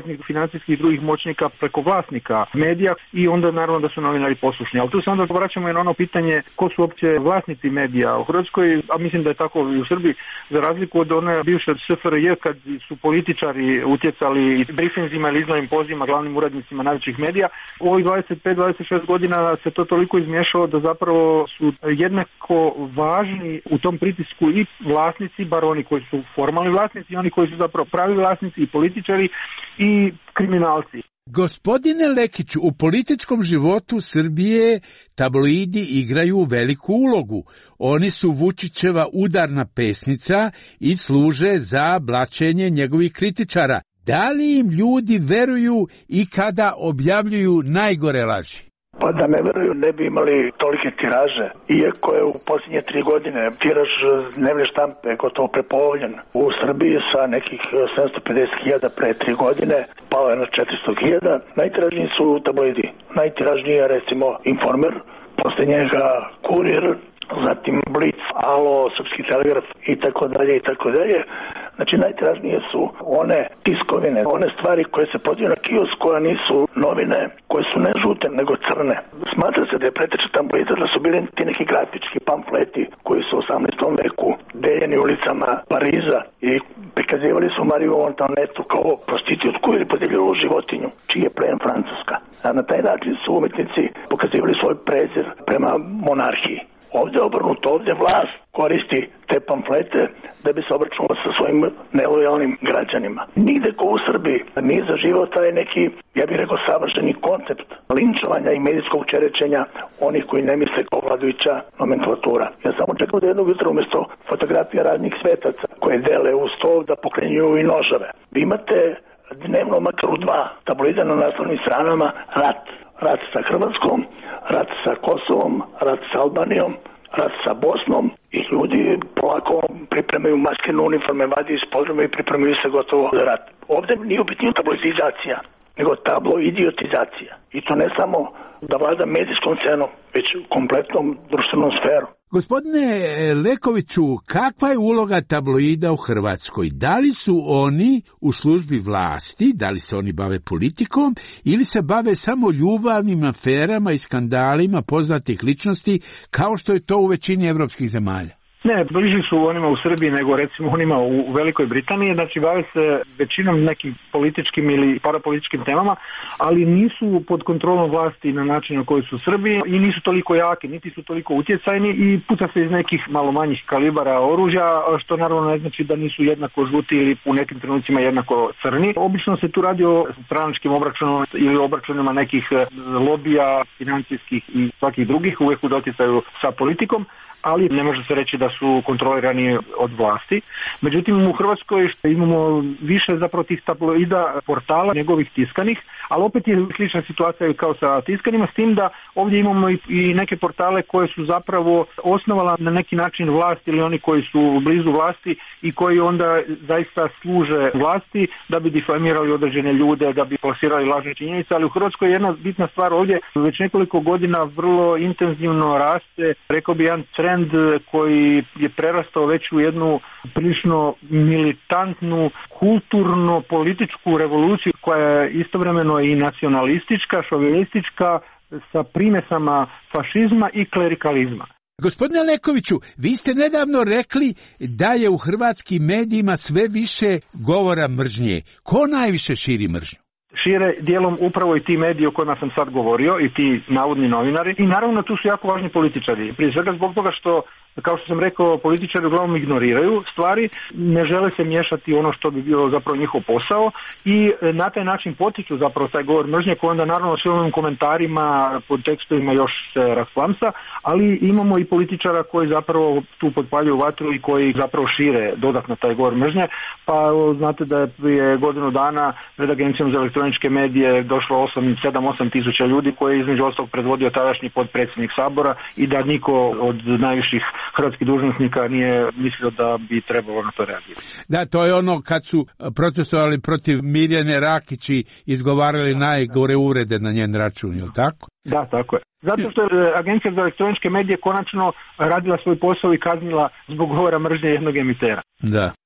raznih financijskih i drugih moćnika preko vlasnika medija i onda naravno da su novinari poslušni. Ali tu se onda vraćamo i na ono pitanje ko su uopće vlasnici medija u Hrvatskoj, a mislim da je tako i u Srbiji, za razliku od one bivše SFRJ kad su političari utjecali i brifinzima ili iznovim pozivima glavnim urednicima najvećih medija. U ovih 25-26 godina se to toliko izmiješalo da zapravo su jednako važni u tom pritisku i vlasnici, bar oni koji su formalni vlasnici i oni koji su zapravo pravi vlasnici i političari i kriminalci. Gospodine Lekiću, u političkom životu Srbije tabloidi igraju veliku ulogu. Oni su Vučićeva udarna pesnica i služe za blaćenje njegovih kritičara. Da li im ljudi veruju i kada objavljuju najgore laži? Pa da ne veruju ne bi imali tolike tiraže. Iako je u posljednje 3 godine tiraž dnevne štampe gotovo prepolovljen. U Srbiji sa nekih 750.000 pre 3 godine pao je na 400.000. Najtiražniji su tabloidi. Najtiražniji je recimo Informer, posle njega Kurir, zatim Blic, Alo, Srpski telegraf i tako dalje. Znači najtiražnije su one tiskovine, one stvari koje se podijelju na kiosk, koja nisu novine, koje su ne žute nego crne. Smatra se da je preteča tabloida da su bili ti neki grafički pamfleti koji su u 18. veku deljeni ulicama Pariza i prikazivali su Mariju Antoanetu kao prostitutku ili podijeljivali životinju, čiji je plen Francuska. A na taj način su umetnici pokazivali svoj prezir prema monarhiji. Ovdje obrnuto, ovdje vlast koristi te pamflete da bi se obračunala sa svojim nelojalnim građanima. Nigde ko u Srbiji nije zaživao taj neki, ja bih rekao, savršeni koncept linčovanja i medijskog čerečenja onih koji ne misle kao vladajuća nomenklatura. Ja samo čekam da jednog jutra umjesto fotografija radnih svetaca koje dele u stol da pokrenjuju i nožave. Vi imate dnevno makar u 2 tabloida na naslovnim stranama rat. Rat sa Hrvatskom, rat sa Kosovom, rat sa Albanijom, rat sa Bosnom i ljudi polako pripremaju maskene uniforme, vadi iz podruma i pripremaju se gotovo za rat. Ovdje nije u pitanju tabloidizacija, nego tabloidiotizacija. I to ne samo da vlada medijskom scenom, već kompletnom društvenom sferom. Gospodine Lekoviću, kakva je uloga tabloida u Hrvatskoj? Da li su oni u službi vlasti, da li se oni bave politikom ili se bave samo ljubavnim aferama i skandalima poznatih ličnosti kao što je to u većini evropskih zemalja? Ne, bliži su onima u Srbiji nego recimo onima u Velikoj Britaniji, znači bave se većinom nekim političkim ili parapolitičkim temama, ali nisu pod kontrolom vlasti na način na koji su u Srbiji i nisu toliko jaki, niti su toliko utjecajni i puca se iz nekih malo manjih kalibara oružja, što naravno ne znači da nisu jednako žuti ili u nekim trenucima jednako crni. Obično se tu radi o stranačkim obračunima ili obračunima nekih lobija, financijskih i svakih drugih, uvijek u doticaju sa politikom, ali ne može se reći da su kontrolirani od vlasti. Međutim, u Hrvatskoj imamo više zapravo tih tabloida portala njegovih tiskanih, ali opet je slična situacija kao sa tiskanima, s tim da ovdje imamo i neke portale koje su zapravo osnovala na neki način vlast ili oni koji su blizu vlasti i koji onda zaista služe vlasti da bi difamirali određene ljude, da bi plasirali lažne činjenice, ali u Hrvatskoj je jedna bitna stvar ovdje, već nekoliko godina vrlo intenzivno raste, rekao bi jedan trend koji je prerastao već u jednu prilično militantnu, kulturno-političku revoluciju koja je istovremeno i nacionalistička, šovinistička, sa primesama fašizma i klerikalizma. Gospodine Lekoviću, vi ste nedavno rekli da je u hrvatskim medijima sve više govora mržnje. Ko najviše širi mržnju? Šire dijelom upravo i ti mediji o kojima sam sad govorio i ti navodni novinari i naravno tu su jako važni političari. Prije svega zbog toga što, kao što sam rekao, političari uglavnom ignoriraju stvari, ne žele se miješati ono što bi bio zapravo njihov posao i na taj način potiču zapravo taj govor mržnje koji onda naravno s ovim komentarima, pod tekstovima još se rasplamsa, ali imamo i političara koji zapravo tu potpaljuju vatru i koji zapravo šire dodatno taj govor mržnje. Pa znate da je prije godinu dana pred Agencijom za elektroničke medije došlo 7-8 tisuća ljudi koji je između ostalog predvodio tadašnji potpredsjednik Sabora i da niko od najviših hrvatskih dužnosnika nije mislio da bi trebalo na to reagirati. Da, to je ono kad su protestovali protiv Mirjane Rakić i izgovarali najgore uvrede na njen račun, je li tako? Da, tako je. Zato što je Agencija za elektroničke medije konačno radila svoj posao i kaznila zbog govora mržnje jednog emitera. Da.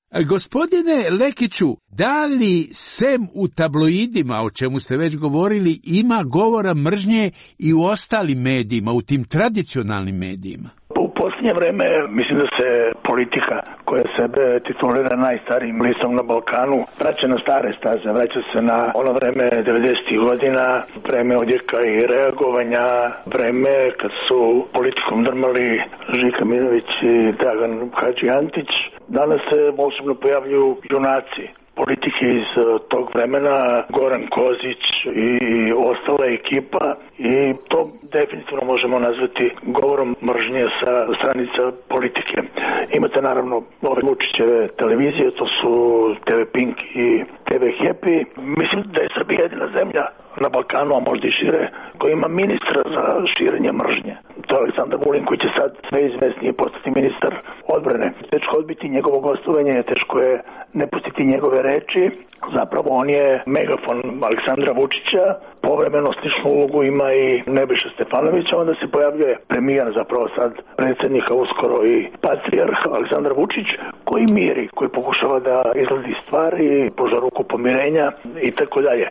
Gospodine Lekiću, da li sem u tabloidima, o čemu ste već govorili, ima govora mržnje i u ostalim medijima, u tim tradicionalnim medijima? U posljednje vreme mislim da se politika koja sebe titulira najstarijim listom na Balkanu vraća na stare staze, vraća se na ono vreme 90. godina, vreme odjeka i reagovanja, vreme kad su politikom drmali Žika Minović i Dragan Hadži Antić. Danas se osobno pojavljuju junaci politike iz tog vremena, Goran Kozić i ostala ekipa, i to definitivno možemo nazvati govorom mržnje sa stranica politike. Imate naravno ove Vučićeve televizije, to su TV Pink i TV Happy. Mislim da je Srbija jedina zemlja na Balkanu, a možda i šire, koji ima ministra za širenje mržnje. To je Aleksandar Vulin, koji će sad sve izvesnije postati ministar odbrane. Teško odbiti njegovo gostovanje, teško je ne pustiti njegove reči. Zapravo on je megafon Aleksandra Vučića, povremeno sličnu ulogu ima i Nebojša Stefanović, a onda se pojavljuje premijer, zapravo sad predsjednika, uskoro i patrijarh Aleksandar Vučić, koji miri, koji pokušava da izgledi stvari, pruža ruku pomirenja i tako dalje.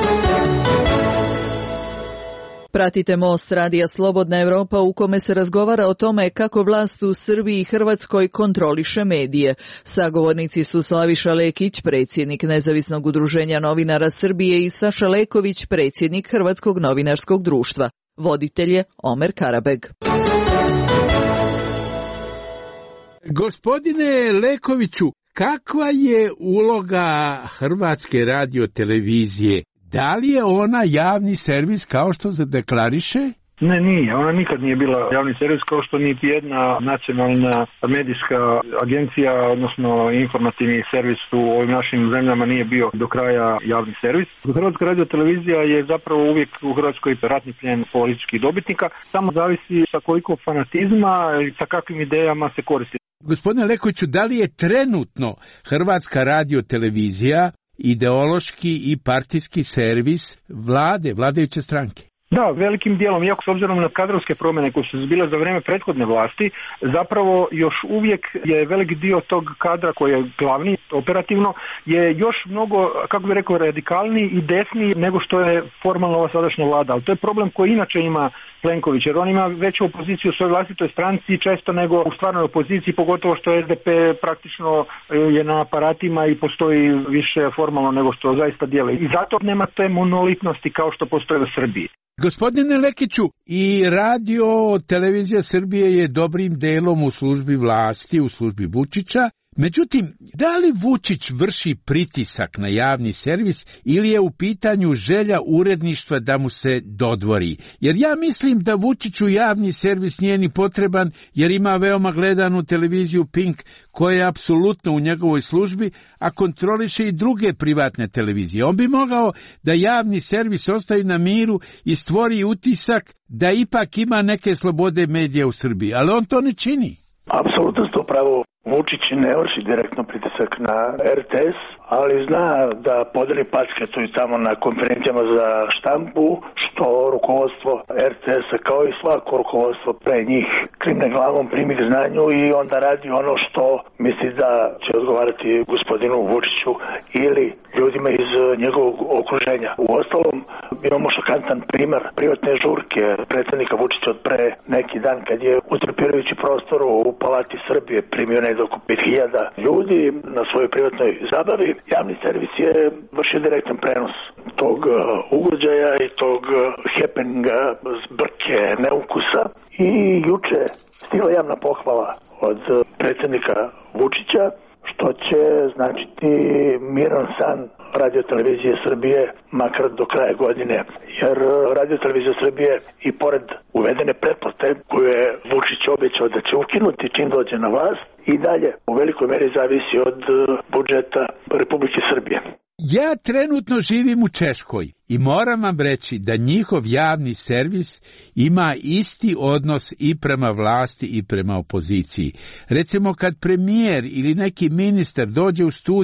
Pratite Most radija Slobodna Evropa, u kome se razgovara o tome kako vlast u Srbiji i Hrvatskoj kontroliše medije. Sagovornici su Slaviša Lekić, predsjednik Nezavisnog udruženja novinara Srbije, i Saša Leković, predsjednik Hrvatskog novinarskog društva. Voditelj je Omer Karabeg. Gospodine Lekoviću, kakva je uloga Hrvatske radiotelevizije? Da li je ona javni servis kao što se deklariše? Ne, nije. Ona nikad nije bila javni servis, kao što niti jedna nacionalna medijska agencija, odnosno informativni servis u ovim našim zemljama nije bio do kraja javni servis. Hrvatska radiotelevizija je zapravo uvijek u Hrvatskoj ratni plijen političkih dobitnika, samo zavisi sa koliko fanatizma i sa kakvim idejama se koristi. Gospodine Lekoviću, da li je trenutno Hrvatska radiotelevizija ideološki i partijski servis vladajuće stranke? Da, velikim dijelom, iako s obzirom na kadrovske promjene koje su bile za vrijeme prethodne vlasti, zapravo još uvijek je velik dio tog kadra koji je glavni, operativno, je još mnogo, kako bih rekao, radikalniji i desniji nego što je formalno ova sadašnja vlada. Ali to je problem koji inače ima Plenković, jer on ima veću opoziciju u svojoj vlastitoj stranci često nego u stvarnoj opoziciji, pogotovo što SDP praktično je na aparatima i postoji više formalno nego što zaista djeluje. I zato nema te monolitnosti kao što postoje u Srbiji. Gospodine Lekiću, i radio televizija Srbije je dobrim delom u službi vlasti, u službi Vučića. Međutim, da li Vučić vrši pritisak na javni servis ili je u pitanju želja uredništva da mu se dodvori? Jer ja mislim da Vučiću javni servis nije ni potreban, jer ima veoma gledanu televiziju Pink koja je apsolutno u njegovoj službi, a kontroliše i druge privatne televizije. On bi mogao da javni servis ostavi na miru i stvori utisak da ipak ima neke slobode medija u Srbiji, ali on to ne čini. Apsolutno ste upravo. Vučić ne vrši direktno pritisak na RTS, ali zna da podeli packe tu i tamo na konferencijama za štampu, što rukovodstvo RTS-a kao i svako rukovodstvo pre njih klimne glavom, primi k znanju i onda radi ono što misli da će odgovarati gospodinu Vučiću ili ljudima iz njegovog okruženja. U ostalom, imamo šokantan primer privatne žurke predsjednika Vučića od pre neki dan kad je u trpirajući prostoru u Palati Srbije primio oko 5.000 ljudi na svojoj privatnoj zabavi. Javni servis je vršio direktan prenos tog ugođaja i tog happeninga, zbrke, neukusa. I juče stigla javna pohvala od predsjednika Vučića, što će značiti miran san radiotelevizije Srbije makar do kraja godine. Jer radiotelevizija Srbije i pored uvedene pretplate koju je Vučić obećao da će ukinuti čim dođe na vlast, i dalje u velikoj meri zavisi od budžeta Republike Srbije. Ja trenutno živim u Češkoj i moram vam reći da njihov javni servis ima isti odnos i prema vlasti i prema opoziciji. Recimo kad premijer ili neki ministar dođe u studio,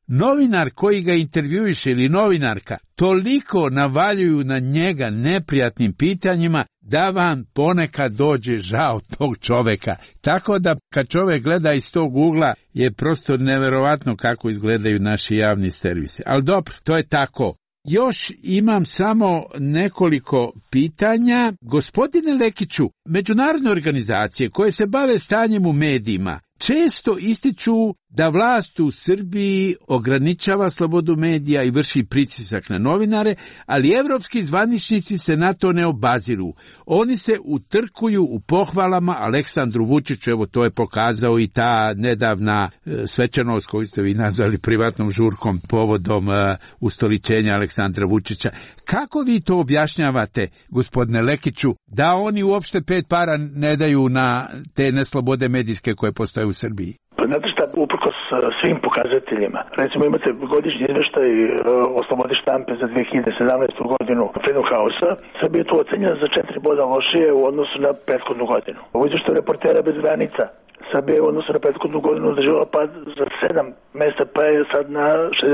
novinar koji ga intervjuiše ili novinarka toliko navaljuju na njega neprijatnim pitanjima da vam ponekad dođe žao tog čoveka. Tako da kad čovek gleda iz tog ugla je prosto neverovatno kako izgledaju naši javni servisi. Ali dobro, to je tako. Još imam samo nekoliko pitanja. Gospodine Lekiću, međunarodne organizacije koje se bave stanjem u medijima često ističu da vlast u Srbiji ograničava slobodu medija i vrši pritisak na novinare, ali evropski zvaničnici se na to ne obaziru. Oni se utrkuju u pohvalama Aleksandru Vučiću, evo to je pokazao i ta nedavna svečanost koju ste vi nazvali privatnom žurkom povodom ustoličenja Aleksandra Vučića. Kako vi to objašnjavate, gospodine Lekiću, da oni uopšte 5 para ne daju na te neslobode medijske koje postoje u Srbiji? Pa znate šta, uprkos svim pokazateljima, recimo imate godišnji izveštaj o slobodi štampe za 2017. godinu Freedom House-a, Srbija je tu ocenjena za 4 boda lošije u odnosu na prethodnu godinu. U izveštaju Reportera bez granica, Srbija je u odnosu na prethodnu godinu doživjela pad za 7 mesta, pa je sad na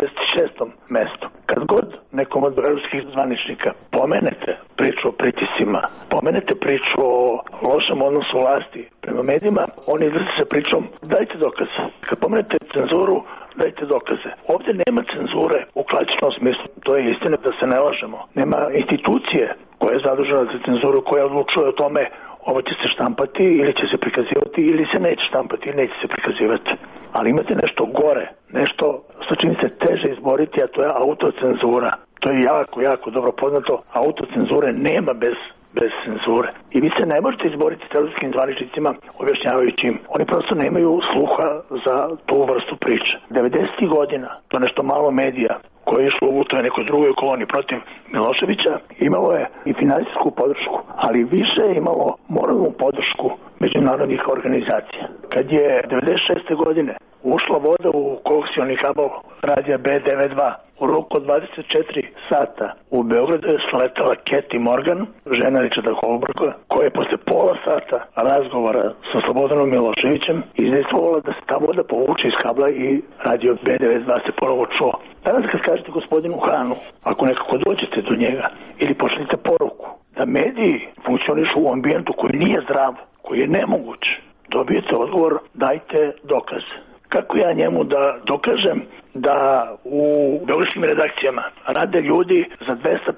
66. mestu. Kad god nekom od evropskih zvaničnika pomenete priču o pritiscima, pomenete priču o lošem odnosu vlasti prema medijima, oni izlaze sa pričom dajte dokaze. Kad pomenete cenzuru, dajte dokaze. Ovdje nema cenzure u klasičnom smislu, to je istina, da se ne lažemo. Nema institucije koja je zadužena za cenzuru, koja odlučuje o tome ovo će se štampati ili će se prikazivati ili se neće štampati ili neće se prikazivati. Ali imate nešto gore, nešto sa čim se teže izboriti, a to je autocenzura. To je jako dobro poznato. Autocenzure nema bez cenzure. I vi se ne možete izboriti s evropskim zvaničnicima objašnjavajući im. Oni prosto nemaju sluha za tu vrstu priče. 90. godina, to nešto malo medija koje je išlo u toj nekoj drugoj koloni protiv Miloševića, imalo je i finansijsku podršku, ali više je imalo moralnu podršku međunarodnih organizacija. Kad je 96. godine ušla voda u koaksioni kabel radija B92, u roku od 24 sata u Beogradu je sletala Katy Morgan, žena Richarda Holbrooka, koja je posle pola sata razgovora sa Slobodanom Miloševićem izdejstvovala da se ta voda povuče iz kabla i radio B92 se ponovo čuo. Danas kad kažete gospodinu Hanu, ako nekako dođete do njega ili pošaljete poruku da mediji funkcionišu u ambijentu koji nije zdrav, koji je nemoguć, dobijete odgovor dajte dokaze. Kako ja njemu da dokažem da u beogradskim redakcijama rade ljudi za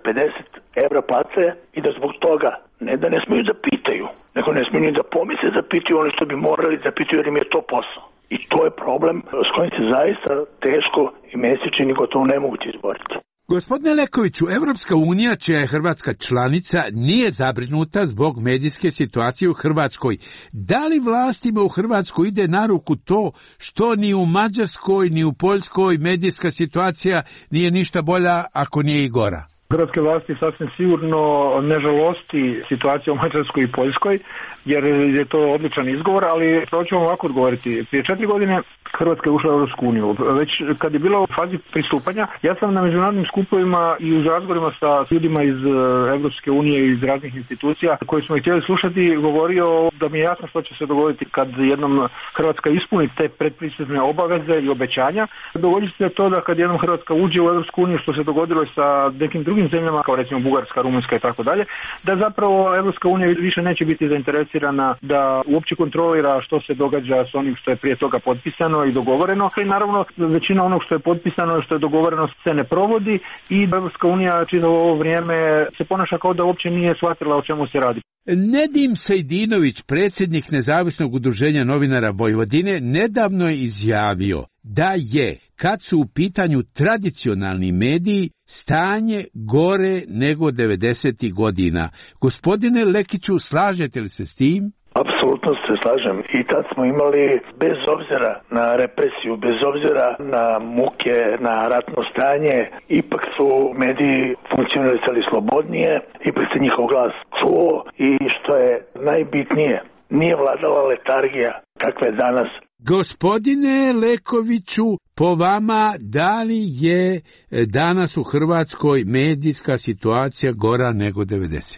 250 evra plate i da zbog toga ne da ne smiju da pitaju, nego ne smiju ni da pomisle da pitaju ono što bi morali da pitaju jer im je to posao. I to je problem s kojim se zaista teško i mesečni i gotovo nemoguće izboriti. Gospodine Lekoviću, Evropska unija, čija je Hrvatska članica, nije zabrinuta zbog medijske situacije u Hrvatskoj. Da li vlastima u Hrvatskoj ide na ruku to što ni u Mađarskoj, ni u Poljskoj medijska situacija nije ništa bolja, ako nije i gora? Hrvatske vlasti sasvim sigurno ne žalosti situacija u Mađarskoj i Poljskoj, jer je to odličan izgovor, ali to ću vam ovako odgovoriti. Prije 4 godine Hrvatska je ušla u Europsku uniju. Već kad je bila u fazi pristupanja, ja sam na međunarodnim skupovima i u razgovorima sa ljudima iz Europske unije i iz raznih institucija koji smo htjeli slušati govorio da mi je jasno što će se dogoditi kad jednom Hrvatska ispuni te predpristupne obaveze i obećanja. Dogodit će se to da kad jednom Hrvatska uđe u Europsku uniju, što se dogodilo sa nekim drugim zemljama kao recimo Bugarska, Rumunjska i tako dalje, da zapravo Europska unija više neće biti zainteresirana da uopće kontrolira što se događa s onim što je prije toga potpisano i dogovoreno. I naravno većina onog što je potpisano i što je dogovoreno se ne provodi i Europska unija čitavo ovo vrijeme se ponaša kao da uopće nije shvatila o čemu se radi. Nedim Sejdinović, predsjednik Nezavisnog udruženja novinara Vojvodine, nedavno je izjavio da je, kad su u pitanju tradicionalni mediji, stanje gore nego 90. godina. Gospodine Lekiću, slažete li se s tim? Apsolutno se slažem. I tad smo imali, bez obzira na represiju, bez obzira na muke, na ratno stanje, ipak su mediji funkcionisali slobodnije, ipak se njihov glas čuo i što je najbitnije, nije vladala letargija kakva je danas. Gospodine Lekoviću, po vama, da li je danas u Hrvatskoj medijska situacija gora nego 90?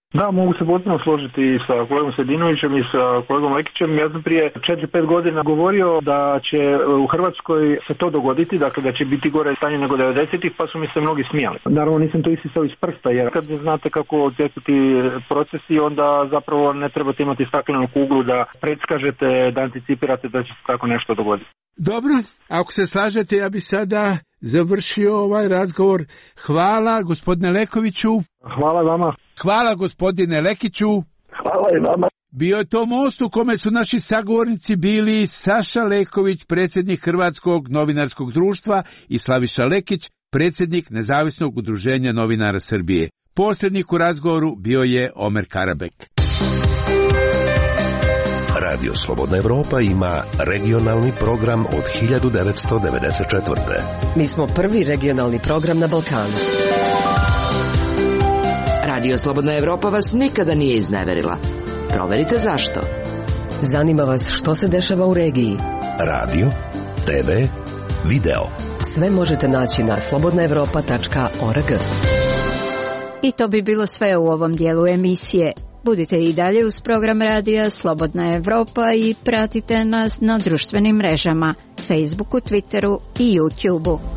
Da, mogu se potpuno složiti sa kolegom Sedinovićem i sa kolegom Lekićem. Ja sam prije 4-5 godina govorio da će u Hrvatskoj se to dogoditi, dakle da će biti gore stanje nego 90-ih, pa su mi se mnogi smijali. Naravno nisam to isisao iz prsta, jer kad znate kako odvjetati procesi, onda zapravo ne trebate imati staklenu kuglu da predskažete, da anticipirate da će se tako nešto dogoditi. Dobro, ako se slažete, ja bi sada završio ovaj razgovor. Hvala gospodine Lekoviću. Hvala vama. Hvala gospodine Lekiću. Hvala i vama. Bio je to most u kome su naši sagovornici bili Saša Leković, predsjednik Hrvatskog novinarskog društva, i Slaviša Lekić, predsjednik Nezavisnog udruženja novinara Srbije. Posrednik u razgovoru bio je Omer Karabek. Radio Slobodna Evropa ima regionalni program od 1994. Mi smo prvi regionalni program na Balkanu. Radio Slobodna Evropa vas nikada nije izneverila. Proverite zašto. Zanima vas što se dešava u regiji. Radio, TV, video. Sve možete naći na slobodnaevropa.org. I to bi bilo sve u ovom dijelu emisije. Budite i dalje uz program radija Slobodna Evropa i pratite nas na društvenim mrežama, Facebooku, Twitteru i YouTubeu.